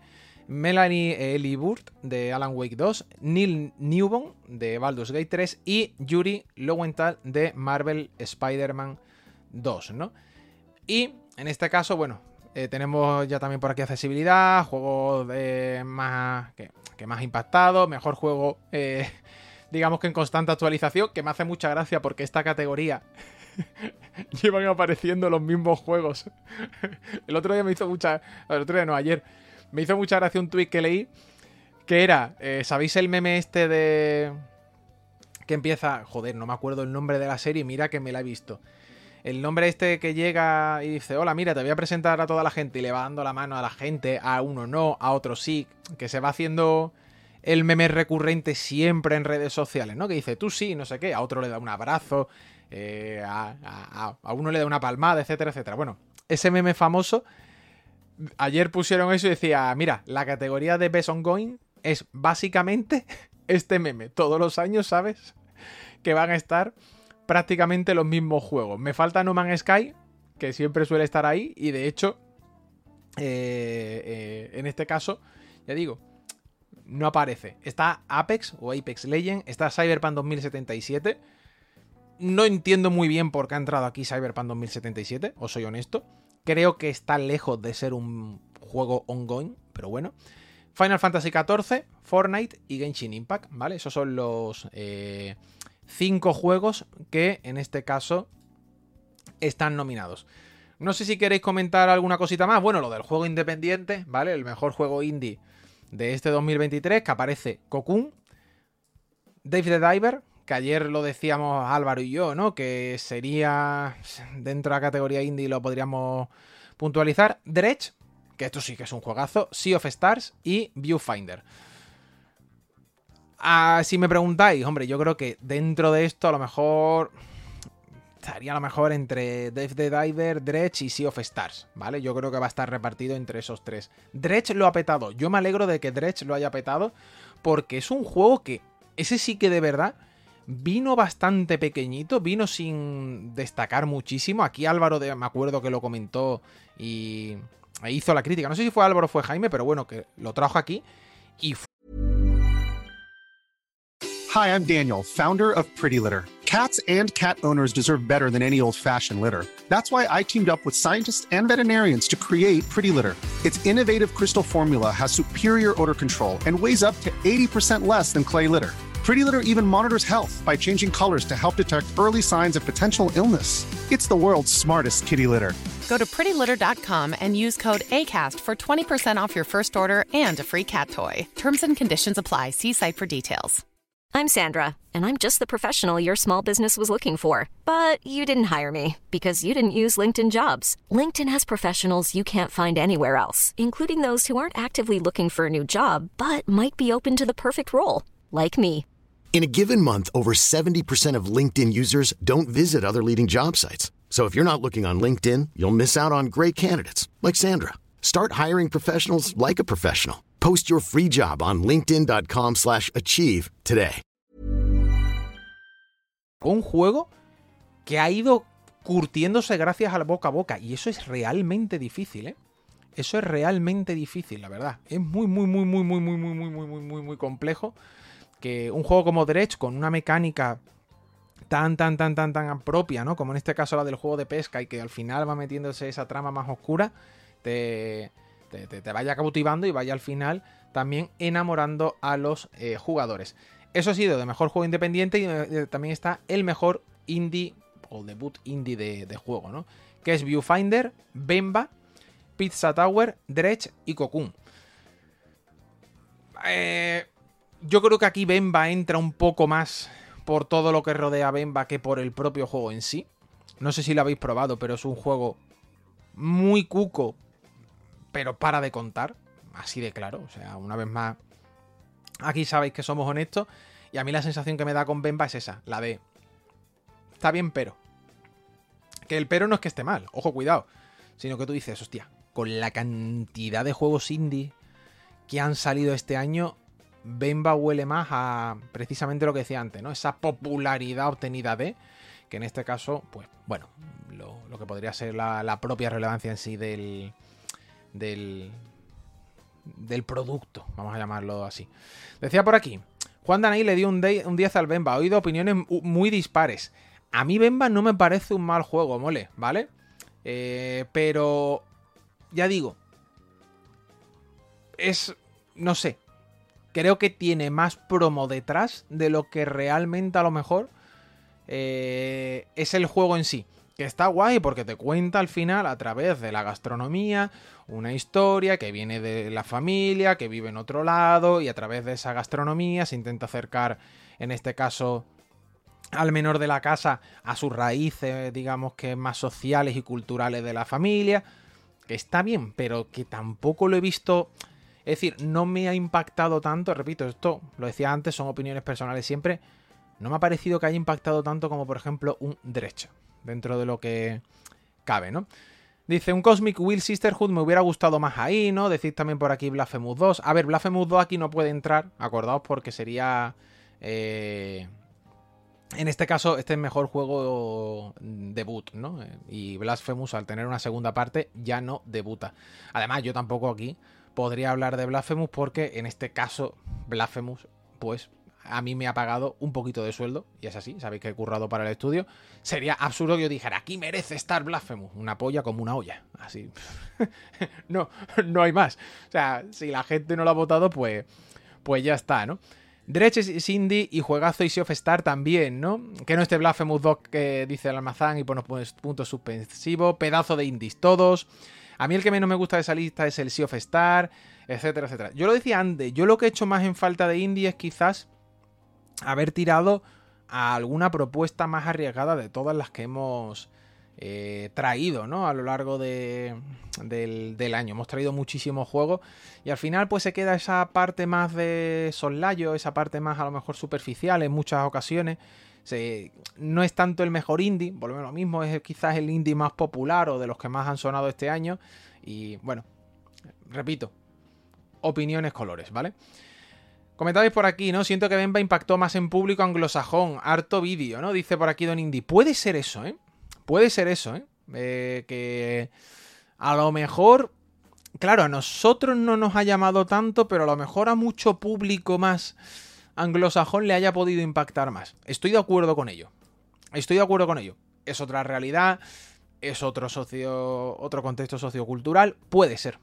Melanie Liburd de Alan Wake 2, Neil Newbon de Baldur's Gate 3 y Yuri Lowenthal de Marvel Spider-Man 2, ¿no? Y en este caso, bueno, tenemos ya también por aquí accesibilidad, juegos más que más impactado, mejor juego, digamos que en constante actualización, que me hace mucha gracia porque esta categoría llevan apareciendo los mismos juegos. El otro día ayer me hizo mucha gracia un tuit que leí que era, ¿sabéis el meme este de que empieza, joder, no me acuerdo el nombre de la serie, mira que me la he visto. El nombre este que llega y dice, hola, mira, te voy a presentar a toda la gente, y le va dando la mano a la gente, a uno no, a otro sí, que se va haciendo el meme recurrente siempre en redes sociales, ¿no? Que dice, tú sí, no sé qué, a otro le da un abrazo, a uno le da una palmada, etcétera, etcétera. Bueno, ese meme famoso, ayer pusieron eso y decía, mira, la categoría de Best Ongoing es básicamente este meme. Todos los años, ¿sabes? Que van a estar prácticamente los mismos juegos. Me falta No Man's Sky, que siempre suele estar ahí, y de hecho, en este caso, ya digo, no aparece. Está Apex o Apex Legends, está Cyberpunk 2077. No entiendo muy bien por qué ha entrado aquí Cyberpunk 2077, os soy honesto. Creo que está lejos de ser un juego ongoing, pero bueno. Final Fantasy XIV, Fortnite y Genshin Impact, ¿vale? Esos son los 5 juegos que en este caso están nominados. No sé si queréis comentar alguna cosita más. Bueno, lo del juego independiente, ¿vale? El mejor juego indie de este 2023, que aparece Cocoon, Dave the Diver, que ayer lo decíamos Álvaro y yo, ¿no? Que sería dentro de la categoría indie, lo podríamos puntualizar. Dredge, que esto sí que es un juegazo, Sea of Stars y Viewfinder. Si me preguntáis, hombre, yo creo que dentro de esto a lo mejor estaría a lo mejor entre Dave the Diver, Dredge y Sea of Stars, ¿vale? Yo creo que va a estar repartido entre esos tres. Dredge lo ha petado. Yo me alegro de que Dredge lo haya petado porque es un juego que, ese sí que de verdad, vino bastante pequeñito, vino sin destacar muchísimo. Aquí Álvaro, me acuerdo que lo comentó y hizo la crítica. No sé si fue Álvaro o fue Jaime, pero bueno, que lo trajo aquí y Hi, I'm Daniel, founder of Pretty Litter. Cats and cat owners deserve better than any old-fashioned litter. That's why I teamed up with scientists and veterinarians to create Pretty Litter. Its innovative crystal formula has superior odor control and weighs up to 80% less than clay litter. Pretty Litter even monitors health by changing colors to help detect early signs of potential illness. It's the world's smartest kitty litter. Go to prettylitter.com and use code ACAST for 20% off your first order and a free cat toy. Terms and conditions apply. See site for details. I'm Sandra, and I'm just the professional your small business was looking for. But you didn't hire me because you didn't use LinkedIn Jobs. LinkedIn has professionals you can't find anywhere else, including those who aren't actively looking for a new job, but might be open to the perfect role, like me. In a given month, over 70% of LinkedIn users don't visit other leading job sites. So if you're not looking on LinkedIn, you'll miss out on great candidates like Sandra. Start hiring professionals like a professional. Post your free job on linkedin.com/achieve today. Un juego que ha ido curtiéndose gracias al boca a boca. Y eso es realmente difícil, ¿eh? Eso es realmente difícil, la verdad. Es muy complejo que un juego como Dredge, con una mecánica tan propia, ¿no? Como en este caso la del juego de pesca, y que al final va metiéndose esa trama más oscura, te vaya cautivando y vaya al final también enamorando a los jugadores. Eso ha sido de mejor juego independiente y también está el mejor indie o debut indie de juego, ¿no? Que es Viewfinder, Bemba, Pizza Tower, Dredge y Cocoon. Yo creo que aquí Bemba entra un poco más por todo lo que rodea a Bemba que por el propio juego en sí. No sé si lo habéis probado, pero es un juego muy cuco, pero para de contar, así de claro. O sea, una vez más, aquí sabéis que somos honestos, y a mí la sensación que me da con Bemba es esa, la de está bien, pero que el pero no es que esté mal, ojo, cuidado, sino que tú dices, hostia, con la cantidad de juegos indie que han salido este año, Bemba huele más a precisamente lo que decía antes, ¿no? Esa popularidad obtenida de, que en este caso, pues bueno, lo que podría ser la propia relevancia en sí del del producto, vamos a llamarlo así. Decía por aquí, Juan Danaí le dio un 10 al Bemba. He oído opiniones muy dispares. A mí Bemba no me parece un mal juego, mole, ¿vale? Pero ya digo, no sé, creo que tiene más promo detrás de lo que realmente a lo mejor es el juego en sí. Que está guay porque te cuenta al final, a través de la gastronomía, una historia que viene de la familia, que vive en otro lado, y a través de esa gastronomía se intenta acercar, en este caso, al menor de la casa a sus raíces, digamos que más sociales y culturales de la familia. Que está bien, pero que tampoco lo he visto... Es decir, no me ha impactado tanto, repito, esto lo decía antes, son opiniones personales siempre. No me ha parecido que haya impactado tanto como, por ejemplo, un Dredge, dentro de lo que cabe, ¿no? Dice, un Cosmic Will Sisterhood me hubiera gustado más ahí, ¿no? Decís también por aquí Blasphemous 2. A ver, Blasphemous 2 aquí no puede entrar, acordaos, porque sería... en este caso, este es mejor juego debut, ¿no? Y Blasphemous, al tener una segunda parte, ya no debuta. Además, yo tampoco aquí podría hablar de Blasphemous porque, en este caso, Blasphemous, pues... a mí me ha pagado un poquito de sueldo, y es así, sabéis que he currado para el estudio. Sería absurdo que yo dijera, aquí merece estar Blasphemous, una polla como una olla, así. no hay más. O sea, si la gente no lo ha votado, pues ya está, ¿no? Dredge es indie y juegazo y Sea of Star también, ¿no? Que no esté Blasphemous 2, que dice el almazán y pone puntos suspensivos, pedazo de indies todos. A mí el que menos me gusta de esa lista es el Sea of Star, etcétera, etcétera. Yo lo decía antes, yo lo que he hecho más en falta de indie es quizás haber tirado a alguna propuesta más arriesgada de todas las que hemos traído, ¿no? A lo largo del año. Hemos traído muchísimos juegos y al final pues se queda esa parte más de soslayo, esa parte más a lo mejor superficial en muchas ocasiones. No es tanto el mejor indie, volvemos a lo mismo, es quizás el indie más popular o de los que más han sonado este año. Y bueno, repito, opiniones, colores, ¿vale? Comentabais por aquí, ¿no? Siento que Bemba impactó más en público anglosajón. Harto vídeo, ¿no? Dice por aquí Don Indy. Puede ser eso, ¿eh? Puede ser eso, ¿eh? Que a lo mejor... Claro, a nosotros no nos ha llamado tanto, pero a lo mejor a mucho público más anglosajón le haya podido impactar más. Estoy de acuerdo con ello. Es otra realidad, es otro contexto sociocultural. Puede ser.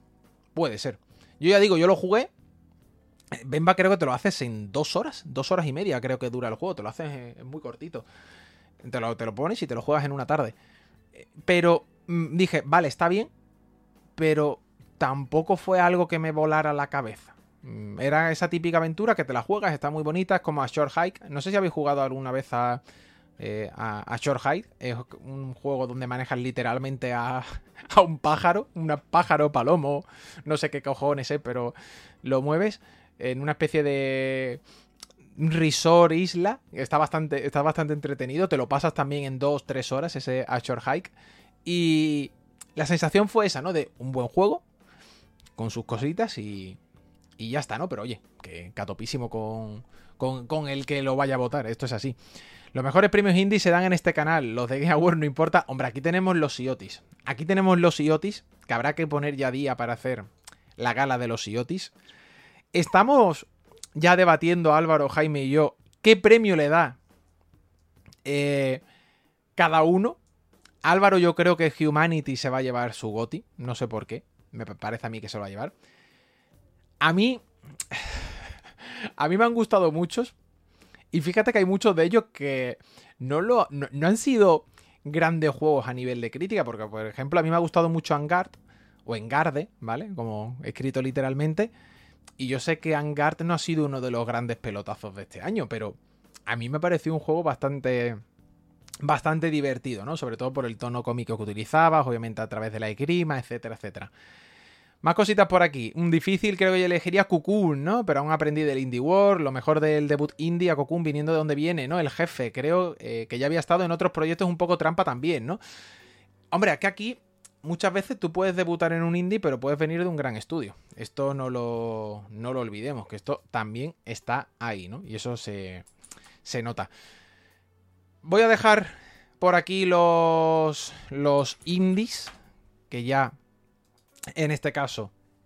Yo ya digo, yo lo jugué. Bemba creo que te lo haces en 2 horas. 2 horas y media creo que dura el juego. Te lo haces es muy cortito. Te lo pones y te lo juegas en una tarde. Pero dije, vale, está bien. Pero tampoco fue algo que me volara la cabeza. Era esa típica aventura que te la juegas, está muy bonita. Es como a Short Hike. No sé si habéis jugado alguna vez a Short Hike. Es un juego donde manejas literalmente a un pájaro. Un pájaro palomo. No sé qué cojones, pero lo mueves en una especie de resort isla. Está bastante entretenido. Te lo pasas también en 2-3 horas ese A Short Hike. Y la sensación fue esa, ¿no? De un buen juego con sus cositas y ya está, ¿no? Pero oye, que catopísimo con el que lo vaya a votar. Esto es así. Los mejores premios indie se dan en este canal. Los de Game Awards no importa. Hombre, aquí tenemos los IoTis. Que habrá que poner ya día para hacer la gala de los IoTis. Estamos ya debatiendo, Álvaro, Jaime y yo, qué premio le da cada uno. Álvaro, yo creo que Humanity se va a llevar su GOTY. No sé por qué. Me parece a mí que se lo va a llevar. A mí me han gustado muchos. Y fíjate que hay muchos de ellos que no han sido grandes juegos a nivel de crítica. Porque, por ejemplo, a mí me ha gustado mucho Vanguard. O Engarde, ¿vale? Como escrito literalmente. Y yo sé que Vanguard no ha sido uno de los grandes pelotazos de este año. Pero a mí me pareció un juego bastante divertido, ¿no? Sobre todo por el tono cómico que utilizabas, obviamente a través de la esgrima, etcétera, etcétera. Más cositas por aquí. Un difícil creo que yo elegiría Cocoon, ¿no? Pero aún aprendí del Indie World, lo mejor del debut indie a Cocoon viniendo de donde viene, ¿no? El jefe, creo que ya había estado en otros proyectos un poco trampa también, ¿no? Hombre, aquí muchas veces tú puedes debutar en un indie, pero puedes venir de un gran estudio. Esto no lo olvidemos, que esto también está ahí, ¿no? Y eso se nota. Voy a dejar por aquí los indies, que ya en este caso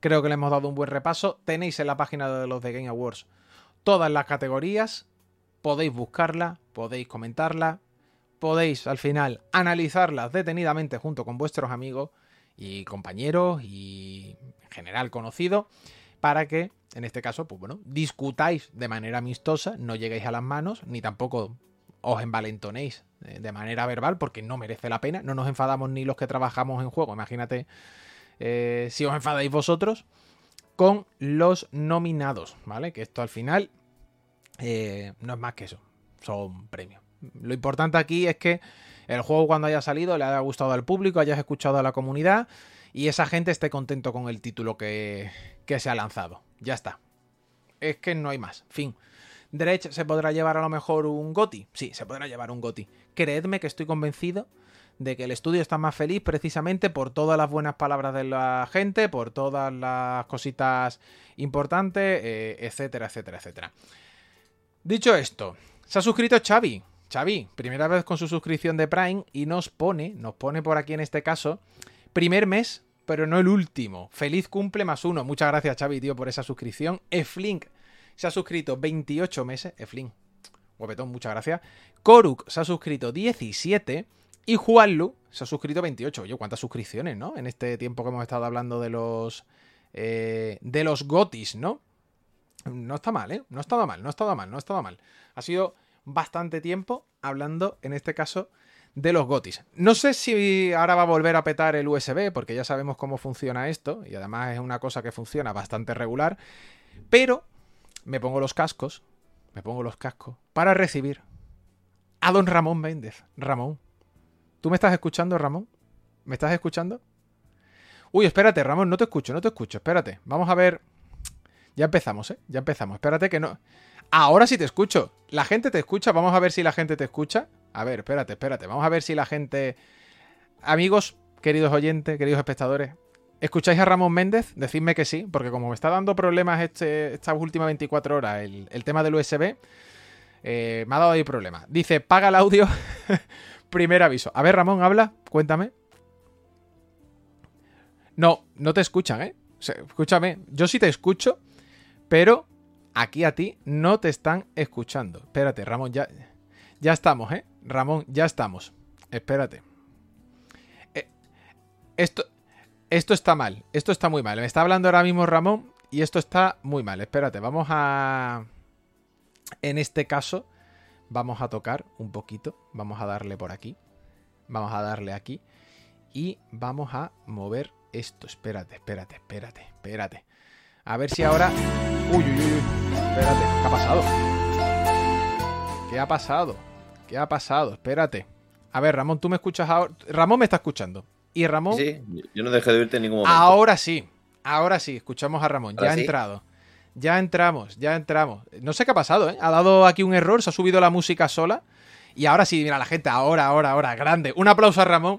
Creo que le hemos dado un buen repaso. Tenéis en la página de los The Game Awards todas las categorías. Podéis buscarla, podéis comentarla, podéis al final analizarlas detenidamente junto con vuestros amigos y compañeros y en general conocidos, para que, en este caso, pues bueno, discutáis de manera amistosa, no lleguéis a las manos, ni tampoco os envalentonéis de manera verbal, porque no merece la pena. No nos enfadamos ni los que trabajamos en juego, imagínate si os enfadáis vosotros, con los nominados, ¿vale? Que esto al final no es más que eso, son premios. Lo importante aquí es que el juego, cuando haya salido, le haya gustado al público, hayas escuchado a la comunidad y esa gente esté contento con el título que se ha lanzado. Ya está. Es que no hay más. Fin. Dredge se podrá llevar a lo mejor un GOTY. Sí, se podrá llevar un GOTY. Creedme que estoy convencido de que el estudio está más feliz precisamente por todas las buenas palabras de la gente, por todas las cositas importantes, etcétera, etcétera, etcétera. Dicho esto, se ha suscrito Xavi. Xavi, primera vez con su suscripción de Prime y nos pone por aquí en este caso, primer mes, pero no el último. Feliz cumple +1. Muchas gracias, Xavi, tío, por esa suscripción. Eflink se ha suscrito 28 meses. Eflink, guapetón, muchas gracias. Koruk se ha suscrito 17 y Juanlu se ha suscrito 28. Oye, cuántas suscripciones, ¿no? En este tiempo que hemos estado hablando de los GOTYs, ¿no? No está mal, ¿eh? No ha estado mal. Ha sido bastante tiempo hablando, en este caso, de los GOTYs. No sé si ahora va a volver a petar el USB, porque ya sabemos cómo funciona esto, y además es una cosa que funciona bastante regular, pero me pongo los cascos para recibir a don Ramón Méndez. Ramón, ¿tú me estás escuchando, Ramón? ¿Me estás escuchando? Uy, espérate, Ramón, no te escucho, espérate. Vamos a ver. Ya empezamos, espérate que no... Ahora sí te escucho. La gente te escucha. Vamos a ver si la gente te escucha. A ver, espérate. Vamos a ver si la gente... Amigos, queridos oyentes, queridos espectadores, ¿escucháis a Ramón Méndez? Decidme que sí, porque como me está dando problemas estas últimas 24 horas el tema del USB, me ha dado ahí problemas. Dice, paga el audio. Primer aviso. A ver, Ramón, habla. Cuéntame. No te escuchan, ¿eh? O sea, escúchame. Yo sí te escucho, pero... aquí a ti no te están escuchando. Espérate, Ramón, ya estamos, ¿eh? Ramón, ya estamos. Espérate. Esto está mal. Esto está muy mal. Me está hablando ahora mismo Ramón y esto está muy mal. Espérate, vamos a... En este caso, vamos a tocar un poquito. Vamos a darle por aquí. Vamos a darle aquí. Y vamos a mover esto. Espérate. A ver si ahora... Uy. Espérate, ¿qué ha pasado? Espérate. A ver, Ramón, ¿tú me escuchas ahora? Ramón me está escuchando. ¿Y Ramón? Sí, yo no dejé de oírte en ningún momento. Ahora sí, escuchamos a Ramón. ¿Ahora ya ha sí? entrado. Ya entramos. No sé qué ha pasado, ¿eh? Ha dado aquí un error, se ha subido la música sola. Y ahora sí, mira, la gente, ahora, grande. Un aplauso a Ramón.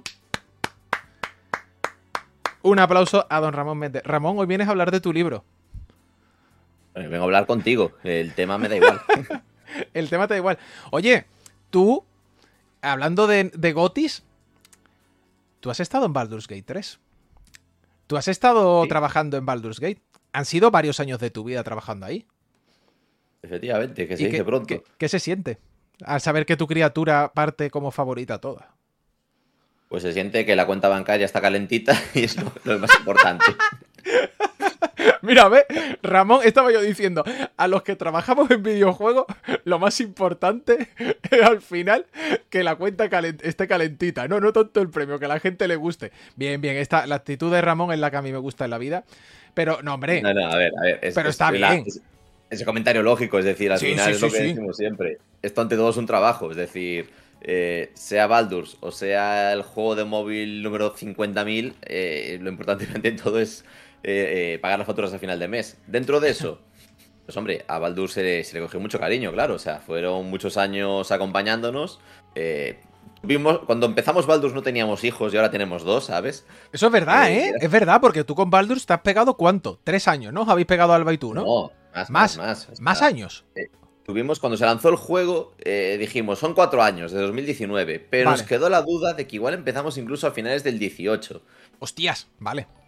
Un aplauso a don Ramón Méndez. Ramón, hoy vienes a hablar de tu libro. Vengo a hablar contigo, el tema me da igual. El tema te da igual. Oye, tú, hablando de GOTYs, tú has estado en Baldur's Gate 3. Tú has estado trabajando en Baldur's Gate. Han sido varios años de tu vida trabajando ahí. Efectivamente, que se dice pronto. ¿Qué se siente al saber que tu criatura parte como favorita toda? Pues se siente que la cuenta bancaria está calentita y es lo más importante. Mira, ve, Ramón, estaba yo diciendo, a los que trabajamos en videojuegos, lo más importante es al final que la cuenta esté calentita, no tanto el premio, que a la gente le guste. Bien, la actitud de Ramón es la que a mí me gusta en la vida, pero no, hombre. No, a ver. Pero está bien. Ese comentario lógico, es decir, al final es lo que sí. decimos siempre. Esto ante todo es un trabajo, es decir, sea Baldur's o sea el juego de móvil número 50.000, lo importante ante todo es pagar las facturas al final de mes. Dentro de eso, pues hombre, a Baldur se le cogió mucho cariño, claro. O sea, fueron muchos años acompañándonos. Cuando empezamos Baldur's no teníamos hijos y ahora tenemos 2, ¿sabes? Eso es verdad, ¿eh? Es verdad, porque tú con Baldur's te has pegado ¿cuánto? 3 años, ¿no? Os habéis pegado Alba y tú, ¿no? No, más años. Tuvimos, cuando se lanzó el juego, dijimos, son 4 años, de 2019, pero vale. Nos quedó la duda de que igual empezamos incluso a finales del 18. Hostias, vale.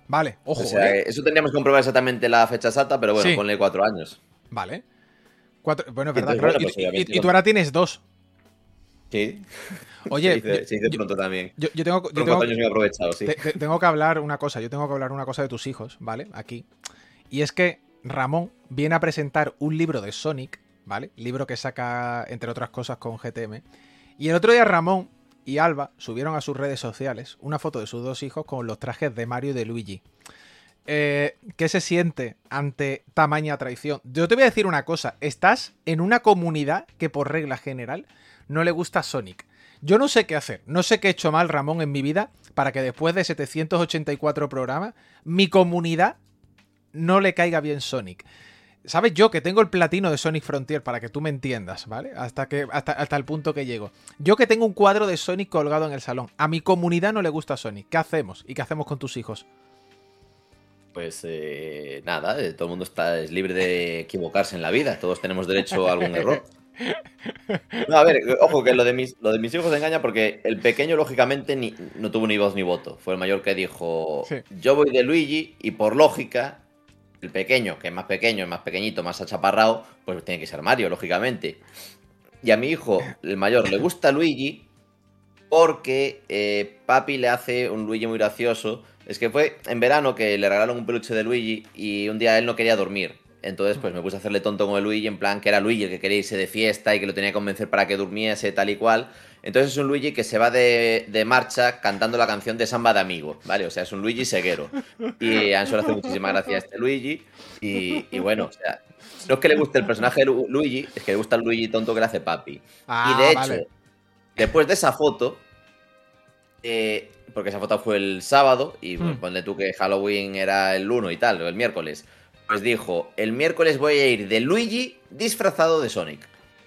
Vale, ojo, O sea, eso tendríamos que comprobar exactamente la fecha exacta, pero bueno, Sí. ponle 4 años. Vale. Bueno, es verdad, Entonces, claro. bueno, pues, obviamente, Y tú ahora tienes 2. Sí. Oye, se dice pronto también. yo tengo, Por 4 años me he aprovechado, sí. tengo que hablar una cosa. Yo tengo que hablar una cosa de tus hijos, ¿vale? Aquí. Y es que Ramón viene a presentar un libro de Sonic, ¿vale? Libro que saca, entre otras cosas, con GTM. Y el otro día Ramón y Alba subieron a sus redes sociales una foto de sus 2 hijos con los trajes de Mario y de Luigi. ¿Qué se siente ante tamaña traición? Yo te voy a decir una cosa. Estás en una comunidad que por regla general no le gusta Sonic. Yo no sé qué hacer. No sé qué he hecho mal, Ramón, en mi vida para que después de 784 programas mi comunidad no le caiga bien Sonic. ¿Sabes? Yo que tengo el platino de Sonic Frontier, para que tú me entiendas, ¿vale? Hasta el punto que llego. Yo que tengo un cuadro de Sonic colgado en el salón. A mi comunidad no le gusta Sonic. ¿Qué hacemos? ¿Y qué hacemos con tus hijos? Pues nada, todo el mundo es libre de equivocarse en la vida. Todos tenemos derecho a algún error. No, a ver, ojo, que lo de mis hijos engaña porque el pequeño, lógicamente, no tuvo ni voz ni voto. Fue el mayor que dijo, Sí. yo voy de Luigi, y por lógica, el pequeño, que es más pequeño, es más pequeñito, más achaparrado, pues tiene que ser Mario, lógicamente. Y a mi hijo, el mayor, le gusta Luigi porque papi le hace un Luigi muy gracioso. Es que fue en verano que le regalaron un peluche de Luigi y un día él no quería dormir. Entonces, pues me puse a hacerle tonto con el Luigi, en plan que era Luigi el que quería irse de fiesta y que lo tenía que convencer para que durmiese, tal y cual. Entonces es un Luigi que se va de marcha cantando la canción de Samba de Amigo, ¿vale? O sea, es un Luigi seguero. Y a Anso le hace muchísima gracia a este Luigi. Y bueno, o sea, no es que le guste el personaje de Luigi, es que le gusta el Luigi tonto que le hace papi. Y de hecho, Vale. después de esa foto, porque esa foto fue el sábado, y pues, ponle tú que Halloween era el 1 y tal, o el miércoles. Pues dijo, el miércoles voy a ir de Luigi disfrazado de Sonic.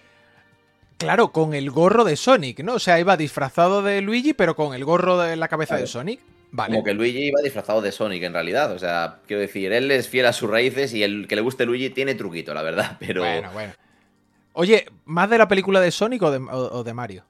Claro, con el gorro de Sonic, ¿no? O sea, iba disfrazado de Luigi, pero con el gorro de la cabeza Claro. de Sonic. Vale. Como que Luigi iba disfrazado de Sonic en realidad. O sea, quiero decir, él es fiel a sus raíces y el que le guste Luigi tiene truquito, la verdad. Pero Bueno. Oye, ¿más de la película de Sonic o de Mario?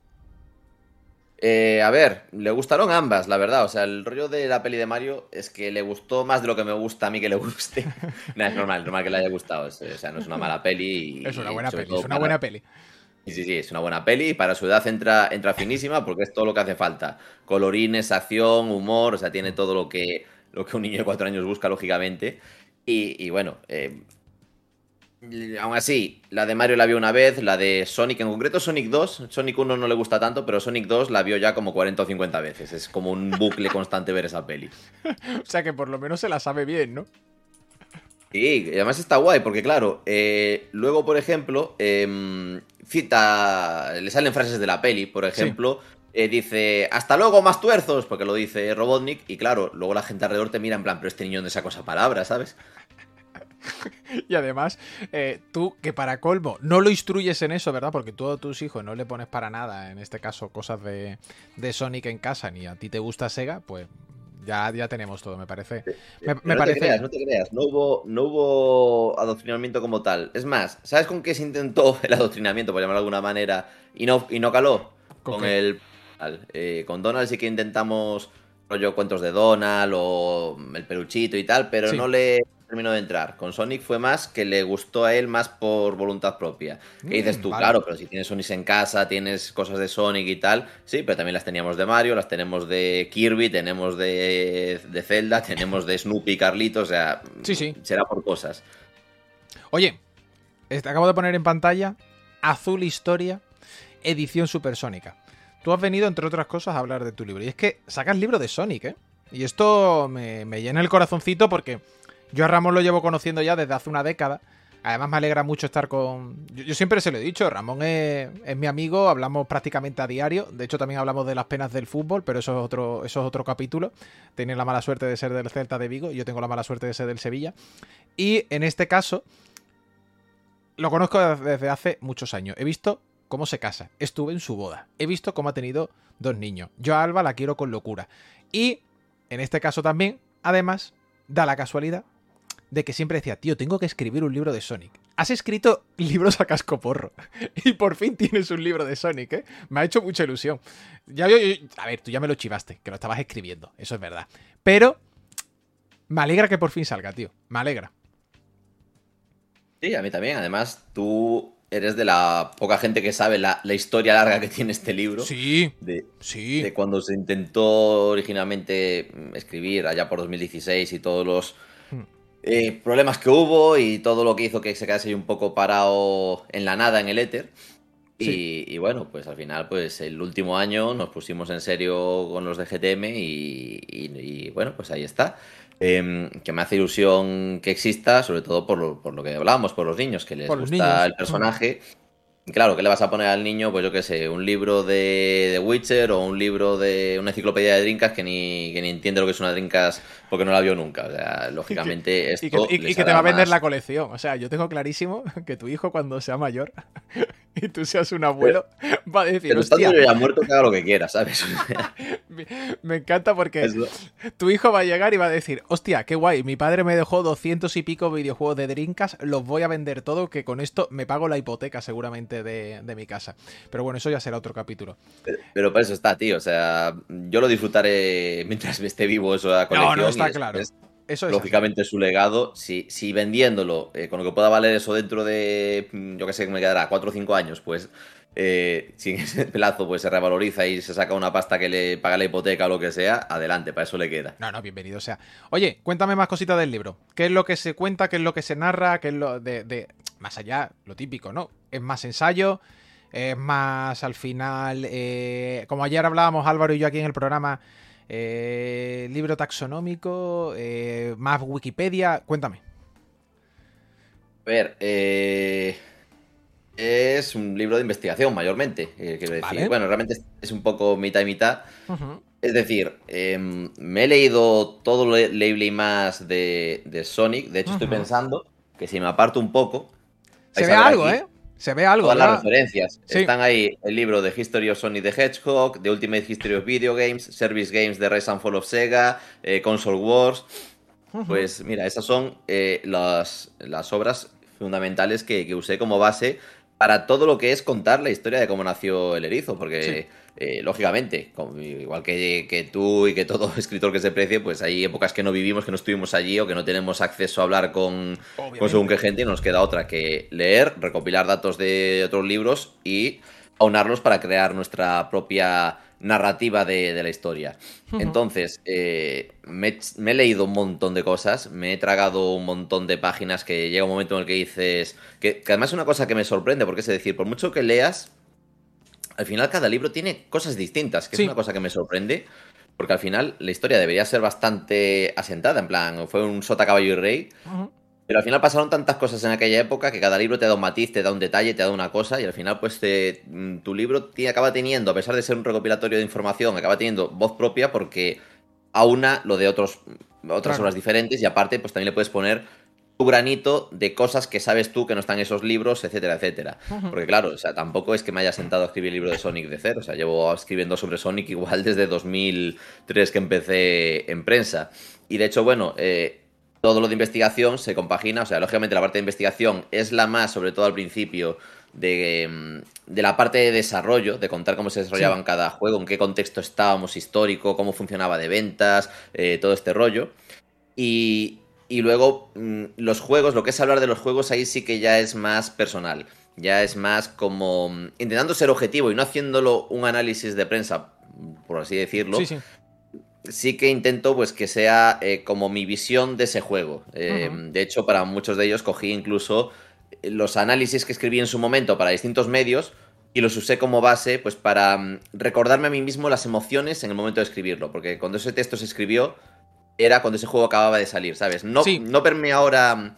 a ver, le gustaron ambas, la verdad. O sea, el rollo de la peli de Mario es que le gustó más de lo que me gusta a mí que le guste. Nada, es normal que le haya gustado. O sea, no es una mala peli. Es una buena sobre peli, todo es una para- buena peli. Sí, es una buena peli y para su edad entra finísima porque es todo lo que hace falta. Colorines, acción, humor, o sea, tiene todo lo que un niño de 4 años busca, lógicamente. Y bueno, aún así, la de Mario la vio una vez, la de Sonic, en concreto Sonic 2, Sonic 1 no le gusta tanto, pero Sonic 2 la vio ya como 40 o 50 veces. Es como un bucle constante ver esa peli. O sea, que por lo menos se la sabe bien, ¿no? Sí, y además está guay, porque claro, luego, por ejemplo, le salen frases de la peli, por ejemplo, dice, hasta luego, más tuerzos, porque lo dice Robotnik, y claro, luego la gente alrededor te mira en plan, pero este niño no saca esa palabra, ¿sabes? Y además, tú, que para colmo, no lo instruyes en eso, ¿verdad? Porque tú a tus hijos no le pones para nada, en este caso, cosas de Sonic en casa, ni a ti te gusta Sega, pues ya tenemos todo, me parece. Me No parece. te creas, no hubo adoctrinamiento como tal. Es más, ¿sabes con qué se intentó el adoctrinamiento, por llamarlo de alguna manera, y no caló? ¿Con qué? Con Donald sí que intentamos rollo cuentos de Donald o el peluchito y tal, pero Sí. no le terminó de entrar. Con Sonic fue más que le gustó a él más por voluntad propia. ¿Qué dices tú? Vale. Claro, pero si tienes Sonic en casa, tienes cosas de Sonic y tal, sí, pero también las teníamos de Mario, las tenemos de Kirby, tenemos de Zelda, tenemos de Snoopy y Carlitos, o sea, Sí. será por cosas. Oye, acabo de poner en pantalla Azul Historia, edición supersónica. Tú has venido, entre otras cosas, a hablar de tu libro. Y es que sacas libro de Sonic, ¿eh? Y esto me llena el corazoncito porque yo a Ramón lo llevo conociendo ya desde hace una década. Además me alegra mucho estar con... Yo siempre se lo he dicho, Ramón es mi amigo, hablamos prácticamente a diario. De hecho también hablamos de las penas del fútbol, pero eso es otro capítulo. Tiene la mala suerte de ser del Celta de Vigo, yo tengo la mala suerte de ser del Sevilla. Y en este caso, lo conozco desde hace muchos años. He visto cómo se casa, estuve en su boda, he visto cómo ha tenido 2 niños. Yo a Alba la quiero con locura. Y en este caso también, además, da la casualidad de que siempre decía, tío, tengo que escribir un libro de Sonic. Has escrito libros a cascoporro. Y por fin tienes un libro de Sonic, ¿eh? Me ha hecho mucha ilusión. A ver, tú ya me lo chivaste, que lo estabas escribiendo, eso es verdad. Pero Me alegra que por fin salga, tío. Me alegra. Sí, a mí también. Además, tú eres de la poca gente que sabe la historia larga que tiene este libro. Sí, de, sí. de cuando se intentó originalmente escribir allá por 2016 y todos los problemas que hubo y todo lo que hizo que se quedase ahí un poco parado en la nada, en el éter. Sí. Y bueno, pues al final, pues el último año nos pusimos en serio con los de GTM y bueno, pues ahí está. Que me hace ilusión que exista, sobre todo por lo que hablábamos, por los niños, que les Por los gusta niños. el personaje. Y claro, ¿qué le vas a poner al niño? Pues yo qué sé, un libro de Witcher o un libro de una enciclopedia de Dreamcast que ni entiende lo que es una Dreamcast porque no la vio nunca. O sea, lógicamente esto Y les que te hará va a vender más. la colección. O sea, yo tengo clarísimo que tu hijo cuando sea mayor y tú seas un abuelo va a decir, Pero estando hostia, yo ya muerto, que haga lo que quiera, ¿sabes? me encanta porque Eso. tu hijo va a llegar y va a decir, hostia, qué guay, mi padre me dejó 200 y pico videojuegos de Dreamcast, los voy a vender todo, que con esto me pago la hipoteca seguramente de mi casa. Pero bueno, eso ya será otro capítulo. Pero para eso está, tío. O sea, yo lo disfrutaré mientras esté vivo eso de la colección. No, y está después, claro. Eso es lógicamente, su legado, si vendiéndolo, con lo que pueda valer eso dentro de, yo qué sé, que me quedará 4 o 5 años, pues si en ese plazo pues se revaloriza y se saca una pasta que le paga la hipoteca o lo que sea, adelante, para eso le queda. No, bienvenido sea. Oye, cuéntame más cositas del libro. ¿Qué es lo que se cuenta? ¿Qué es lo que se narra? ¿Qué es lo de... Más allá, lo típico, ¿no? ¿Es más ensayo? ¿Es más al final... como ayer hablábamos Álvaro y yo aquí en el programa, libro taxonómico, más Wikipedia? Cuéntame. A ver, es un libro de investigación mayormente, quiero decir. Vale. Bueno, realmente es un poco mitad y mitad. Uh-huh. Es decir, me he leído todo lo leíble y más de Sonic. De hecho, estoy pensando que si me aparto un poco... Se vais ve a ver algo, aquí ¿eh? Se ve algo. todas ¿verdad? las referencias. Sí. Están ahí el libro de History of Sonic the Hedgehog, The Ultimate History of Video Games, Service Games de Rise and Fall of Sega, Console Wars. Pues mira, esas son las obras fundamentales que usé como base para todo lo que es contar la historia de cómo nació el erizo, porque lógicamente, igual que tú y que todo escritor que se precie, pues hay épocas que no vivimos, que no estuvimos allí o que no tenemos acceso a hablar con según qué gente y no nos queda otra que leer, recopilar datos de otros libros y aunarlos para crear nuestra propia narrativa de la historia. Entonces, me he leído un montón de cosas, me he tragado un montón de páginas que llega un momento en el que dices... Que además es una cosa que me sorprende, porque es decir, por mucho que leas, al final cada libro tiene cosas distintas, que es una cosa que me sorprende, porque al final la historia debería ser bastante asentada, en plan, fue un sota, caballo y rey... Pero al final pasaron tantas cosas en aquella época que cada libro te da un matiz, te da un detalle, te da una cosa y al final pues tu libro acaba teniendo, a pesar de ser un recopilatorio de información, acaba teniendo voz propia porque aúna lo de otras obras diferentes y aparte pues también le puedes poner tu granito de cosas que sabes tú que no están en esos libros, etcétera, etcétera. Porque claro, o sea, tampoco es que me haya sentado a escribir el libro de Sonic de cero, o sea, llevo escribiendo sobre Sonic igual desde 2003 que empecé en prensa. Y de hecho, bueno... todo lo de investigación se compagina, o sea, lógicamente la parte de investigación es la más, sobre todo al principio, de la parte de desarrollo, de contar cómo se desarrollaban cada juego, en qué contexto estábamos histórico, cómo funcionaba de ventas, todo este rollo. Y luego los juegos, lo que es hablar de los juegos, ahí sí que ya es más personal. Ya es más como intentando ser objetivo y no haciéndolo un análisis de prensa, por así decirlo. Sí que intento pues que sea como mi visión de ese juego. De hecho, para muchos de ellos cogí incluso los análisis que escribí en su momento para distintos medios y los usé como base pues para recordarme a mí mismo las emociones en el momento de escribirlo. Porque cuando ese texto se escribió era cuando ese juego acababa de salir, ¿sabes? No verme ahora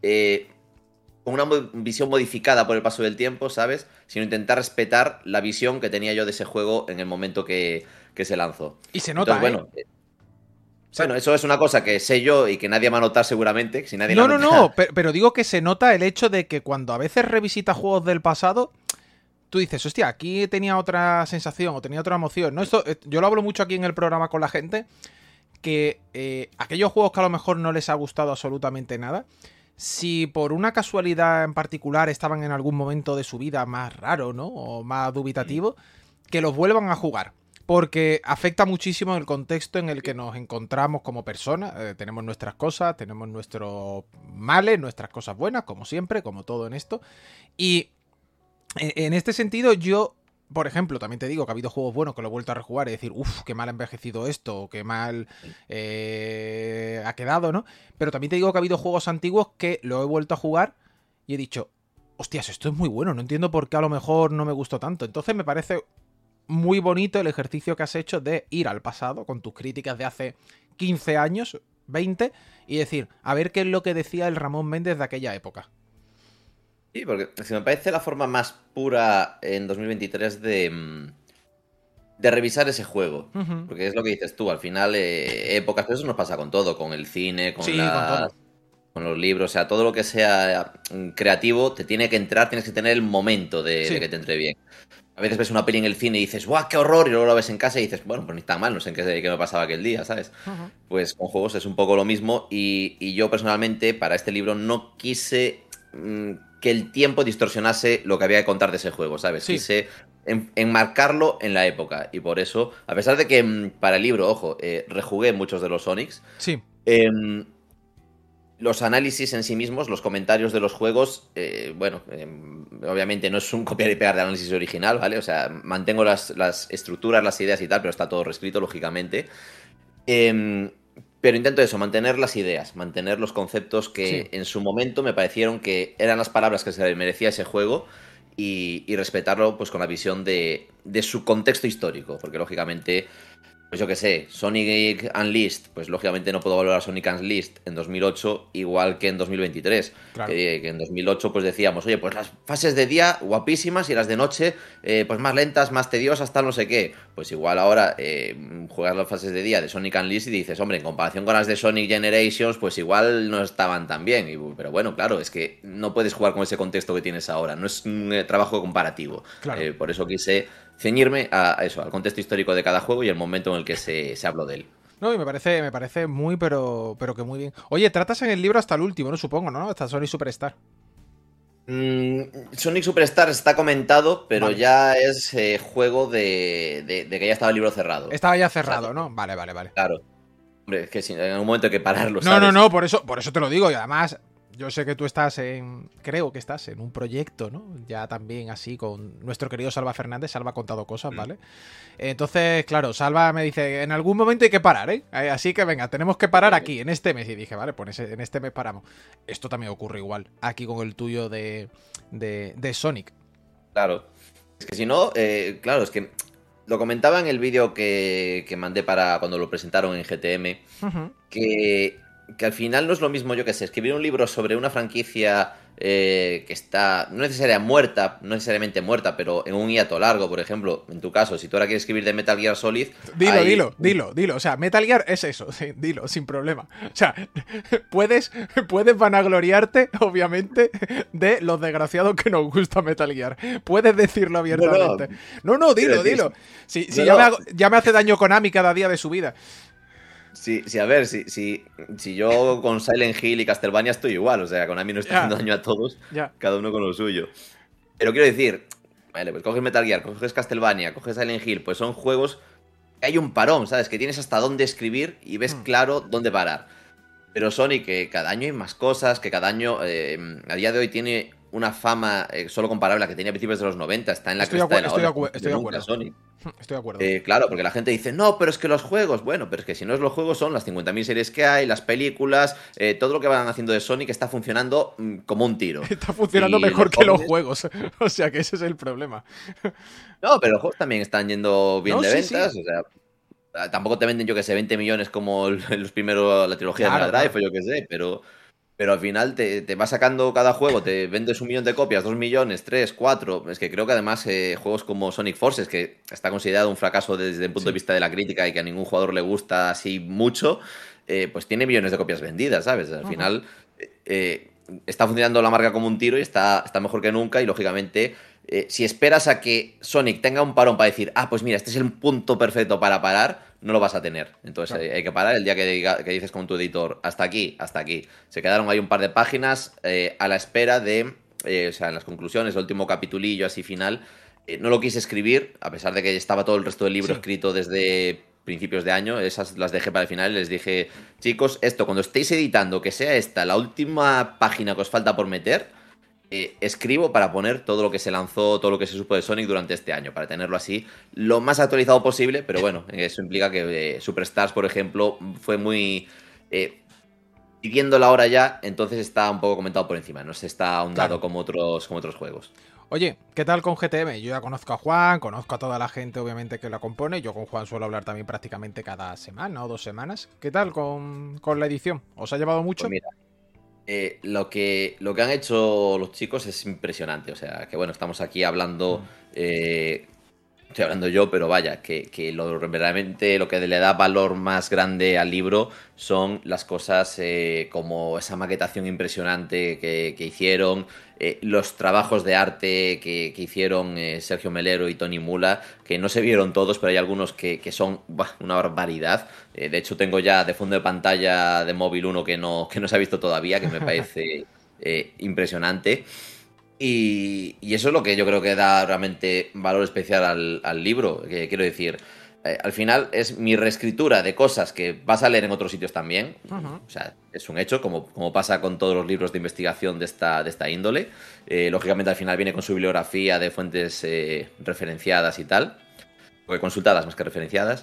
con una visión modificada por el paso del tiempo, ¿sabes? Sino intentar respetar la visión que tenía yo de ese juego en el momento que se lanzó. Y se nota, entonces, bueno, eso es una cosa que sé yo y que nadie va a notar seguramente. Si nadie No, pero digo que se nota el hecho de que cuando a veces revisitas juegos del pasado, tú dices, hostia, aquí tenía otra sensación o tenía otra emoción, ¿no? Esto, yo lo hablo mucho aquí en el programa con la gente, que aquellos juegos que a lo mejor no les ha gustado absolutamente nada, si por una casualidad en particular estaban en algún momento de su vida más raro, ¿no? O más dubitativo, que los vuelvan a jugar. porque afecta muchísimo el contexto en el que nos encontramos como personas. Tenemos nuestras cosas, tenemos nuestros males, nuestras cosas buenas, como siempre, como todo en esto. Y en este sentido yo, por ejemplo, también te digo que ha habido juegos buenos que lo he vuelto a rejugar y decir, uff, qué mal ha envejecido esto, o qué mal ha quedado, ¿no? Pero también te digo que ha habido juegos antiguos que lo he vuelto a jugar y he dicho, hostias, esto es muy bueno, no entiendo por qué a lo mejor no me gustó tanto. Entonces me parece muy bonito el ejercicio que has hecho de ir al pasado con tus críticas de hace 15 años, 20, y decir, a ver qué es lo que decía el Ramón Méndez de aquella época. Sí, porque si me parece la forma más pura en 2023 de revisar ese juego. Uh-huh. Porque es lo que dices tú, al final, épocas, pero eso nos pasa con todo, con el cine, con Sí, con todo. con los libros, o sea, todo lo que sea creativo te tiene que entrar, tienes que tener el momento de que te entre bien. A veces ves una peli en el cine y dices, ¡guau, qué horror! Y luego la ves en casa y dices, bueno, pues ni tan mal, no sé en qué me pasaba aquel día, ¿sabes? Uh-huh. Pues con juegos es un poco lo mismo y yo personalmente para este libro no quise que el tiempo distorsionase lo que había que contar de ese juego, ¿sabes? Sí. Quise enmarcarlo en la época y por eso, a pesar de que para el libro, ojo, rejugué muchos de los Sonics, Sí. Los análisis en sí mismos, los comentarios de los juegos, obviamente no es un copiar y pegar del análisis original, ¿vale? O sea, mantengo las estructuras, las ideas y tal, pero está todo reescrito, lógicamente. Pero intento eso, mantener las ideas, mantener los conceptos que en su momento me parecieron que eran las palabras que se merecía ese juego y respetarlo pues con la visión de su contexto histórico, porque lógicamente... Pues yo qué sé, Sonic Unleashed, pues lógicamente no puedo valorar Sonic Unleashed en 2008 igual que en 2023. Claro. Que en 2008 pues decíamos, oye, pues las fases de día guapísimas y las de noche pues más lentas, más tediosas, tal no sé qué. Pues igual ahora juegas las fases de día de Sonic Unleashed y dices, hombre, en comparación con las de Sonic Generations, pues igual no estaban tan bien. Pero bueno, claro, es que no puedes jugar con ese contexto que tienes ahora, no es un trabajo comparativo. Claro. Por eso quise ceñirme a eso, al contexto histórico de cada juego y el momento en el que se habló de él. No, y me parece muy, pero que muy bien. Oye, tratas en el libro hasta el último, ¿no? Supongo, ¿no? Hasta Sonic Superstar. Sonic Superstar está comentado, pero vale. ya es juego de que ya estaba el libro cerrado. Estaba ya cerrado, O sea, ¿no? Vale. Claro. Hombre, es que en algún momento hay que pararlo, No, ¿sabes? no, por eso te lo digo. Y además, yo sé que tú creo que estás en un proyecto, ¿no? Ya también así con nuestro querido Salva Fernández. Salva ha contado cosas, ¿vale? Entonces, claro, Salva me dice, en algún momento hay que parar, ¿eh? Así que venga, tenemos que parar aquí, en este mes. Y dije, vale, pues en este mes paramos. Esto también ocurre igual, aquí con el tuyo de Sonic. Claro. Es que si no, claro, es que lo comentaba en el vídeo que mandé para cuando lo presentaron en GTM, Uh-huh. que al final no es lo mismo, yo que sé, escribir un libro sobre una franquicia que está no necesariamente muerta, pero en un hiato largo, por ejemplo, en tu caso, si tú ahora quieres escribir de Metal Gear Solid... Dilo. O sea, Metal Gear es eso, sí, dilo, sin problema. O sea, puedes vanagloriarte, obviamente, de los desgraciados que nos gusta Metal Gear. Puedes decirlo abiertamente. No, dilo. Si ya me hace daño Konami cada día de su vida. Sí, a ver, si yo con Silent Hill y Castlevania estoy igual, o sea, Konami no está haciendo daño a todos, cada uno con lo suyo. Pero quiero decir, vale, pues coges Metal Gear, coges Castlevania, coges Silent Hill, pues son juegos que hay un parón, ¿sabes? Que tienes hasta dónde escribir y ves claro dónde parar. Pero Sonic, que cada año hay más cosas, que cada año, a día de hoy tiene una fama solo comparable a la que tenía a principios de los 90, está en la cresta de la ola. Estoy de acuerdo. Sonic. Estoy de acuerdo. Claro, porque la gente dice, no, pero es que los juegos, bueno, pero es que si no es los juegos son las 50.000 series que hay, las películas, todo lo que van haciendo de Sonic está funcionando como un tiro. Está funcionando mejor que los juegos, o sea que ese es el problema. No, pero los juegos también están yendo bien de ventas, sí. O sea, tampoco te venden, yo que sé, 20 millones como los primeros, la trilogía de Mega Drive o yo que sé, pero al final te va sacando cada juego, te vendes 1 millón de copias, 2 millones, 3, 4. Es que creo que además juegos como Sonic Forces, que está considerado un fracaso desde el punto de vista de la crítica y que a ningún jugador le gusta así mucho, pues tiene millones de copias vendidas, ¿sabes? Al final está funcionando la marca como un tiro y está mejor que nunca y lógicamente... si esperas a que Sonic tenga un parón para decir, pues mira, este es el punto perfecto para parar, no lo vas a tener. Entonces hay que parar el día que dices con tu editor, hasta aquí. Se quedaron ahí un par de páginas a la espera de, o sea, en las conclusiones, el último capitulillo así final, No lo quise escribir, a pesar de que estaba todo el resto del libro Sí. escrito desde principios de año. Esas las dejé para el final y les dije, chicos, esto, cuando estéis editando, que sea esta la última página que os falta por meter, escribo para poner todo lo que se lanzó, todo lo que se supo de Sonic durante este año, para tenerlo así lo más actualizado posible, pero bueno, eso implica que Superstars, por ejemplo, fue muy... pidiendo la hora ya, entonces está un poco comentado por encima, no se está ahondado Claro. como otros juegos. Oye, ¿qué tal con GTM? Yo ya conozco a Juan, conozco a toda la gente obviamente que la compone. Yo con Juan suelo hablar también prácticamente cada semana o 2 semanas. ¿Qué tal con la edición? ¿Os ha llevado mucho? Pues mira, lo que han hecho los chicos es impresionante. O sea, que bueno, estamos aquí hablando. Estoy hablando yo, pero vaya, que verdaderamente lo que le da valor más grande al libro son las cosas como esa maquetación impresionante que hicieron, los trabajos de arte que hicieron Sergio Melero y Tony Mula, que no se vieron todos, pero hay algunos que son una barbaridad. De hecho, tengo ya de fondo de pantalla de móvil uno que no se ha visto todavía, que me parece impresionante. Y eso es lo que yo creo que da realmente valor especial al libro. Que quiero decir, al final es mi reescritura de cosas que vas a leer en otros sitios también. O sea, es un hecho, como pasa con todos los libros de investigación de esta índole. Lógicamente al final viene con su bibliografía de fuentes referenciadas y tal. O consultadas más que referenciadas.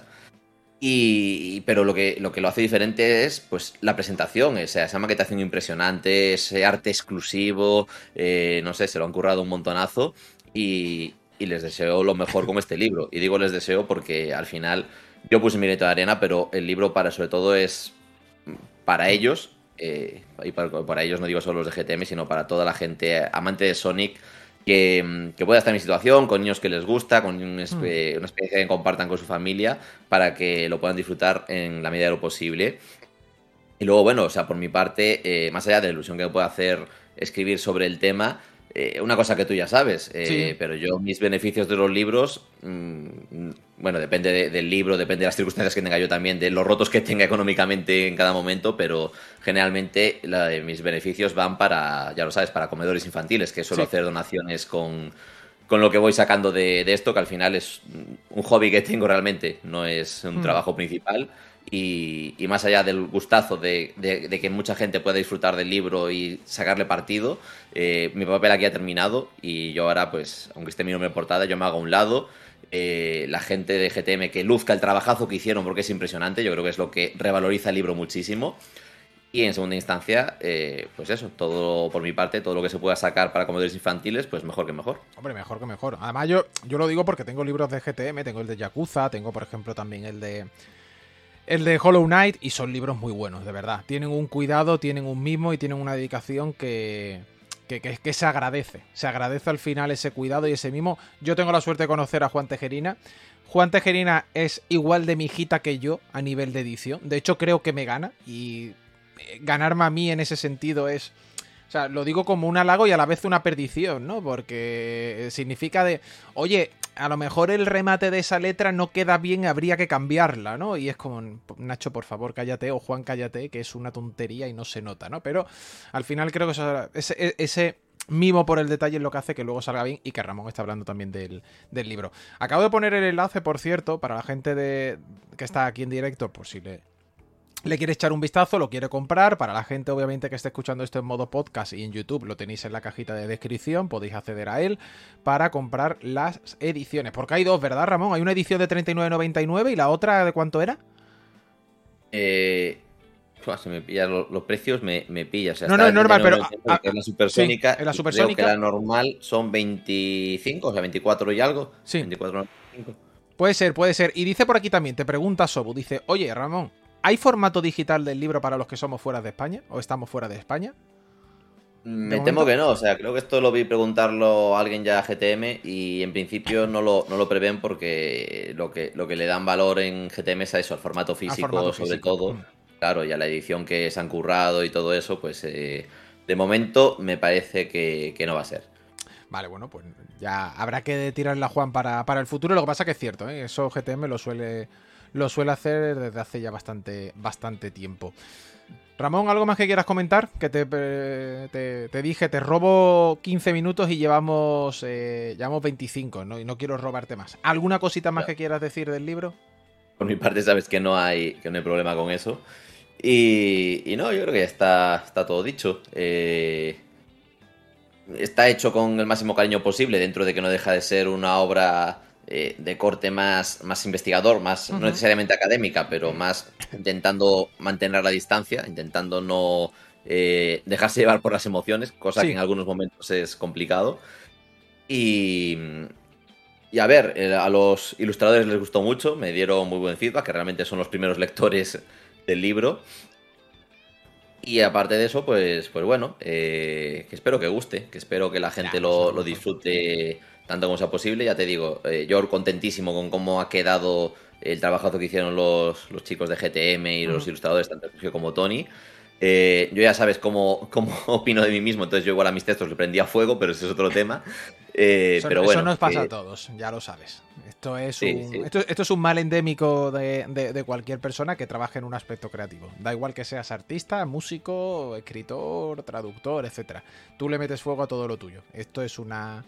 Pero lo que lo hace diferente es pues la presentación, o sea, esa maquetación impresionante, ese arte exclusivo, no sé, se lo han currado un montonazo y les deseo lo mejor con este libro. Y digo les deseo porque al final yo puse mi granito de arena, pero el libro sobre todo es para ellos, y para ellos no digo solo los de GTM, sino para toda la gente amante de Sonic, que pueda estar en mi situación, con niños que les gusta, con una experiencia que compartan con su familia, para que lo puedan disfrutar en la medida de lo posible. Y luego, bueno, o sea, por mi parte, más allá de la ilusión que me puede hacer escribir sobre el tema, una cosa que tú ya sabes, Sí. pero yo mis beneficios de los libros, bueno, depende del libro, depende de las circunstancias que tenga yo también, de los rotos que tenga económicamente en cada momento, pero generalmente mis beneficios van para, ya lo sabes, para comedores infantiles, que suelo Sí. hacer donaciones con lo que voy sacando de esto, que al final es un hobby que tengo realmente, no es un trabajo principal. Y más allá del gustazo de que mucha gente pueda disfrutar del libro y sacarle partido, mi papel aquí ha terminado y yo ahora, pues, aunque esté mi nombre en portada, yo me hago a un lado. La gente de GTM que luzca el trabajazo que hicieron porque es impresionante, yo creo que es lo que revaloriza el libro muchísimo. Y en segunda instancia, pues eso, todo por mi parte, todo lo que se pueda sacar para comedores infantiles, pues mejor que mejor. Hombre, mejor que mejor. Además, yo lo digo porque tengo libros de GTM, tengo el de Yakuza, tengo, por ejemplo, también el de Hollow Knight, y son libros muy buenos, de verdad. Tienen un cuidado, tienen un mimo y tienen una dedicación que se agradece. Se agradece al final ese cuidado y ese mimo. Yo tengo la suerte de conocer a Juan Tejerina. Juan Tejerina es igual de mijita que yo a nivel de edición. De hecho, creo que me gana. Y ganarme a mí en ese sentido es... O sea, lo digo como un halago y a la vez una perdición, ¿no? Porque significa oye, a lo mejor el remate de esa letra no queda bien, habría que cambiarla, ¿no? Y es como, Nacho, por favor, cállate, o Juan, cállate, que es una tontería y no se nota, ¿no? Pero al final creo que ese mimo por el detalle es lo que hace que luego salga bien y que Ramón está hablando también del libro. Acabo de poner el enlace, por cierto, para la gente que está aquí en directo, por si le quiere echar un vistazo, lo quiere comprar. Para la gente, obviamente, que esté escuchando esto en modo podcast y en YouTube, lo tenéis en la cajita de descripción, podéis acceder a él para comprar las ediciones. Porque hay dos, ¿verdad, Ramón? Hay una edición de 39,99 y la otra, ¿de cuánto era? Se me pillan los precios, me pilla. O sea, No, está es normal, pero... que es la supersónica. Sí, en la Creo supersónica. que la normal son 25, o sea, 24 y algo. Sí. 24,95. Puede ser. Y dice por aquí también, te pregunta Sobu, dice, oye, Ramón, ¿hay formato digital del libro para los que somos fuera de España? ¿O estamos fuera de España? Me temo que no, o sea, creo que esto lo vi preguntarlo a alguien ya a GTM y en principio no lo prevén porque lo que le dan valor en GTM es a eso, al formato físico, formato sobre físico. todo. Claro, y a la edición que se han currado y todo eso, pues de momento me parece que no va a ser. Vale, bueno, pues ya habrá que tirarla, Juan, para el futuro. Lo que pasa que es cierto, ¿eh? Eso GTM lo suele lo suele hacer desde hace ya bastante tiempo. Ramón, ¿algo más que quieras comentar? Que te dije, te robo 15 minutos y llevamos 25, ¿no? Y no quiero robarte más. ¿Alguna cosita más que quieras decir del libro? Por mi parte, sabes que no hay problema con eso. Y no, yo creo que está todo dicho. Está hecho con el máximo cariño posible, dentro de que no deja de ser una obra de corte más investigador, más no necesariamente académica, pero más intentando mantener la distancia, intentando no dejarse llevar por las emociones, cosa que en algunos momentos es complicado. Y a ver, a los ilustradores les gustó mucho, me dieron muy buen feedback, que realmente son los primeros lectores del libro. Y aparte de eso, pues bueno, que espero que guste, que espero que la gente lo disfrute tanto como sea posible. Ya te digo, yo contentísimo con cómo ha quedado el trabajazo que hicieron los chicos de GTM y los ilustradores, tanto Sergio como Tony. Yo ya sabes cómo opino de mí mismo, entonces yo igual a mis textos le prendía fuego, pero ese es otro tema. Pero bueno, eso nos pasa a todos, ya lo sabes. Esto es un mal endémico de cualquier persona que trabaje en un aspecto creativo. Da igual que seas artista, músico, escritor, traductor, etcétera. Tú le metes fuego a todo lo tuyo. Esto es una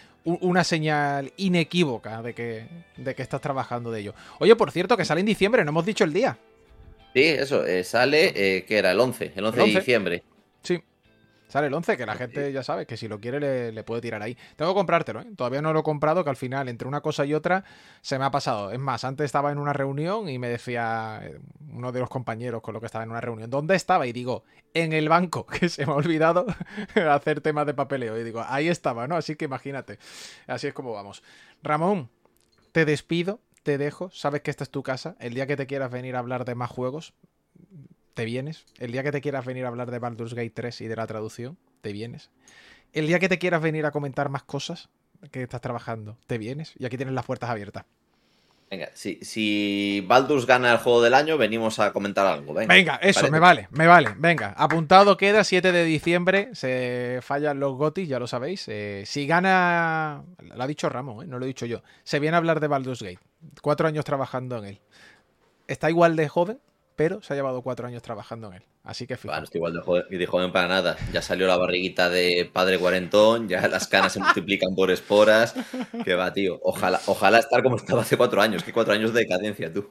señal inequívoca de que estás trabajando de ello. Oye, por cierto, que sale en diciembre, no hemos dicho el día. Sí, eso, sale, que era el 11 de diciembre. Sí, sale el 11, que la gente ya sabe que si lo quiere le puede tirar ahí. Tengo que comprártelo, ¿eh? Todavía no lo he comprado, que al final entre una cosa y otra se me ha pasado. Es más, antes estaba en una reunión y me decía uno de los compañeros con los que estaba en una reunión, ¿dónde estaba? Y digo, en el banco, que se me ha olvidado hacer temas de papeleo. Y digo, ahí estaba, ¿no? Así que imagínate. Así es como vamos. Ramón, te despido. Te dejo, sabes que esta es tu casa. El día que te quieras venir a hablar de más juegos, te vienes. El día que te quieras venir a hablar de Baldur's Gate 3 y de la traducción, te vienes. El día que te quieras venir a comentar más cosas que estás trabajando, te vienes. Y aquí tienes las puertas abiertas. Venga, si Baldur's gana el juego del año, venimos a comentar algo. Venga, eso, me vale. Venga, apuntado queda, 7 de diciembre, se fallan los GOTY, ya lo sabéis. Si gana, lo ha dicho Ramón, no lo he dicho yo, se viene a hablar de Baldur's Gate. 4 años trabajando en él. Está igual de joven, pero se ha llevado 4 años trabajando en él. Así que fíjate. No estoy igual de joven para nada. Ya salió la barriguita de padre cuarentón, ya las canas se multiplican por esporas. Que va, tío. Ojalá estar como estaba hace 4 años. Que 4 años de decadencia, tú.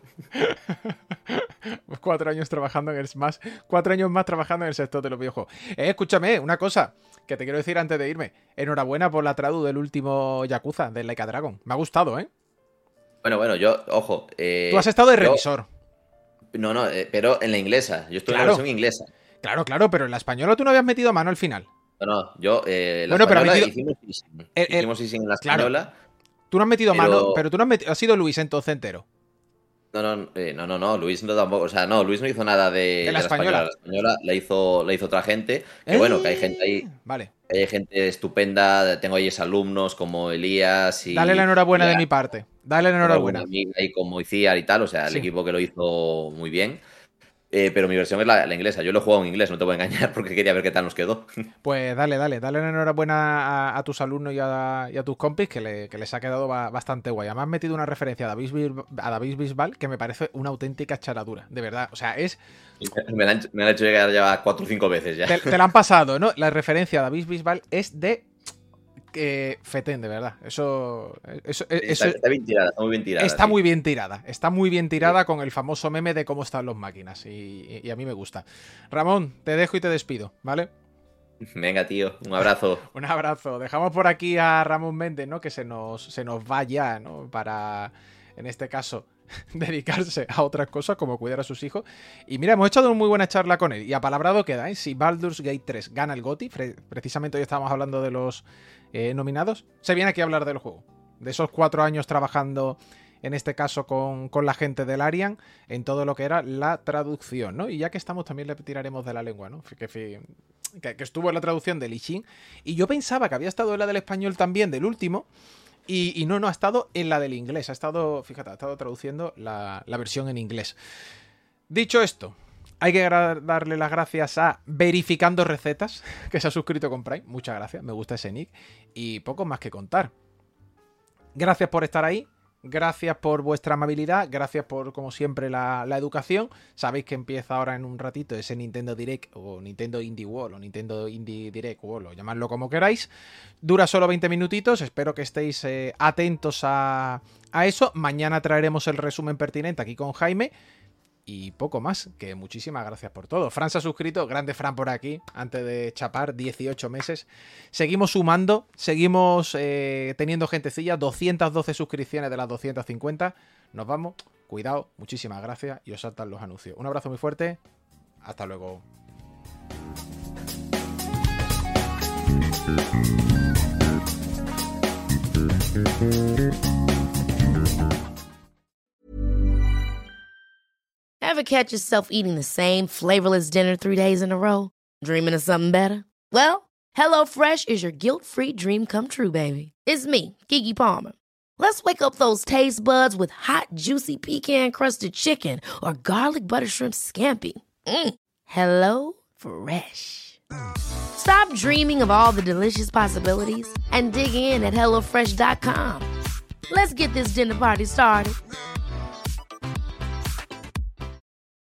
4 años trabajando en el más. 4 años más trabajando en el sector de los videojuegos. Escúchame, una cosa que te quiero decir antes de irme. Enhorabuena por la tradu del último Yakuza, del Like a Dragon. Me ha gustado, ¿eh? Bueno, yo, ojo. Tú has estado de revisor. No, pero en la inglesa. Yo estuve en la versión inglesa. Claro, pero en la española tú no habías metido mano al final. No, yo la española hicimos easing en la española. Claro. Tú no has metido mano, pero tú no has sido Luis entonces entero. No, Luis no tampoco, o sea, no, Luis no hizo nada de la española. La española la hizo otra gente. Que bueno, que hay gente ahí. Vale. Hay gente estupenda, tengo ahí alumnos como Elías y... Dale la enhorabuena de mi parte. Dale la enhorabuena. Ahí como Iciar y tal, o sea, el equipo que lo hizo muy bien. Pero mi versión es la inglesa. Yo lo he jugado en inglés, no te voy a engañar, porque quería ver qué tal nos quedó. Pues dale la enhorabuena a tus alumnos y a tus compis, que les ha quedado bastante guay. Además, has metido una referencia a David Bisbal, que me parece una auténtica charadura, de verdad. O sea, es... Me la han hecho llegar ya 4 o 5 veces ya. Te la han pasado, ¿no? La referencia a David Bisbal es de... Fetén, de verdad. Eso está bien tirada, está muy bien tirada. Está muy bien tirada con el famoso meme de cómo están los máquinas. Y a mí me gusta. Ramón, te dejo y te despido, ¿vale? Venga, tío, un abrazo. Un abrazo. Dejamos por aquí a Ramón Méndez, ¿no? Que se nos va ya, ¿no? Para, en este caso, dedicarse a otras cosas como cuidar a sus hijos. Y mira, hemos echado una muy buena charla con él. Y apalabrado queda, ¿eh? Si Baldur's Gate 3 gana el GOTY, precisamente hoy estábamos hablando de los nominados, se viene aquí a hablar del juego. De esos 4 años trabajando, en este caso con la gente del Arian, en todo lo que era la traducción, ¿no? Y ya que estamos, también le tiraremos de la lengua, ¿no? Que estuvo en la traducción del I Ching. Y yo pensaba que había estado en la del español también, del último. Y no ha estado en la del inglés. Ha estado traduciendo la versión en inglés. Dicho esto, hay que darle las gracias a Verificando Recetas, que se ha suscrito con Prime. Muchas gracias, me gusta ese nick. Y poco más que contar. Gracias por estar ahí. Gracias por vuestra amabilidad, gracias por, como siempre, la educación. Sabéis que empieza ahora en un ratito ese Nintendo Direct o Nintendo Indie World o Nintendo Indie Direct World, o llamadlo como queráis. Dura solo 20 minutitos, espero que estéis atentos a eso. Mañana traeremos el resumen pertinente aquí con Jaime. Y poco más, que muchísimas gracias por todo. Fran se ha suscrito, grande Fran por aquí, antes de chapar, 18 meses. Seguimos sumando, seguimos teniendo gentecilla, 212 suscripciones de las 250. Nos vamos, cuidado, muchísimas gracias y os saltan los anuncios. Un abrazo muy fuerte, hasta luego. Ever catch yourself eating the same flavorless dinner 3 days in a row? Dreaming of something better? Well, HelloFresh is your guilt-free dream come true, baby. It's me, Keke Palmer. Let's wake up those taste buds with hot, juicy pecan-crusted chicken or garlic butter shrimp scampi. Hello Fresh. Stop dreaming of all the delicious possibilities and dig in at HelloFresh.com. Let's get this dinner party started.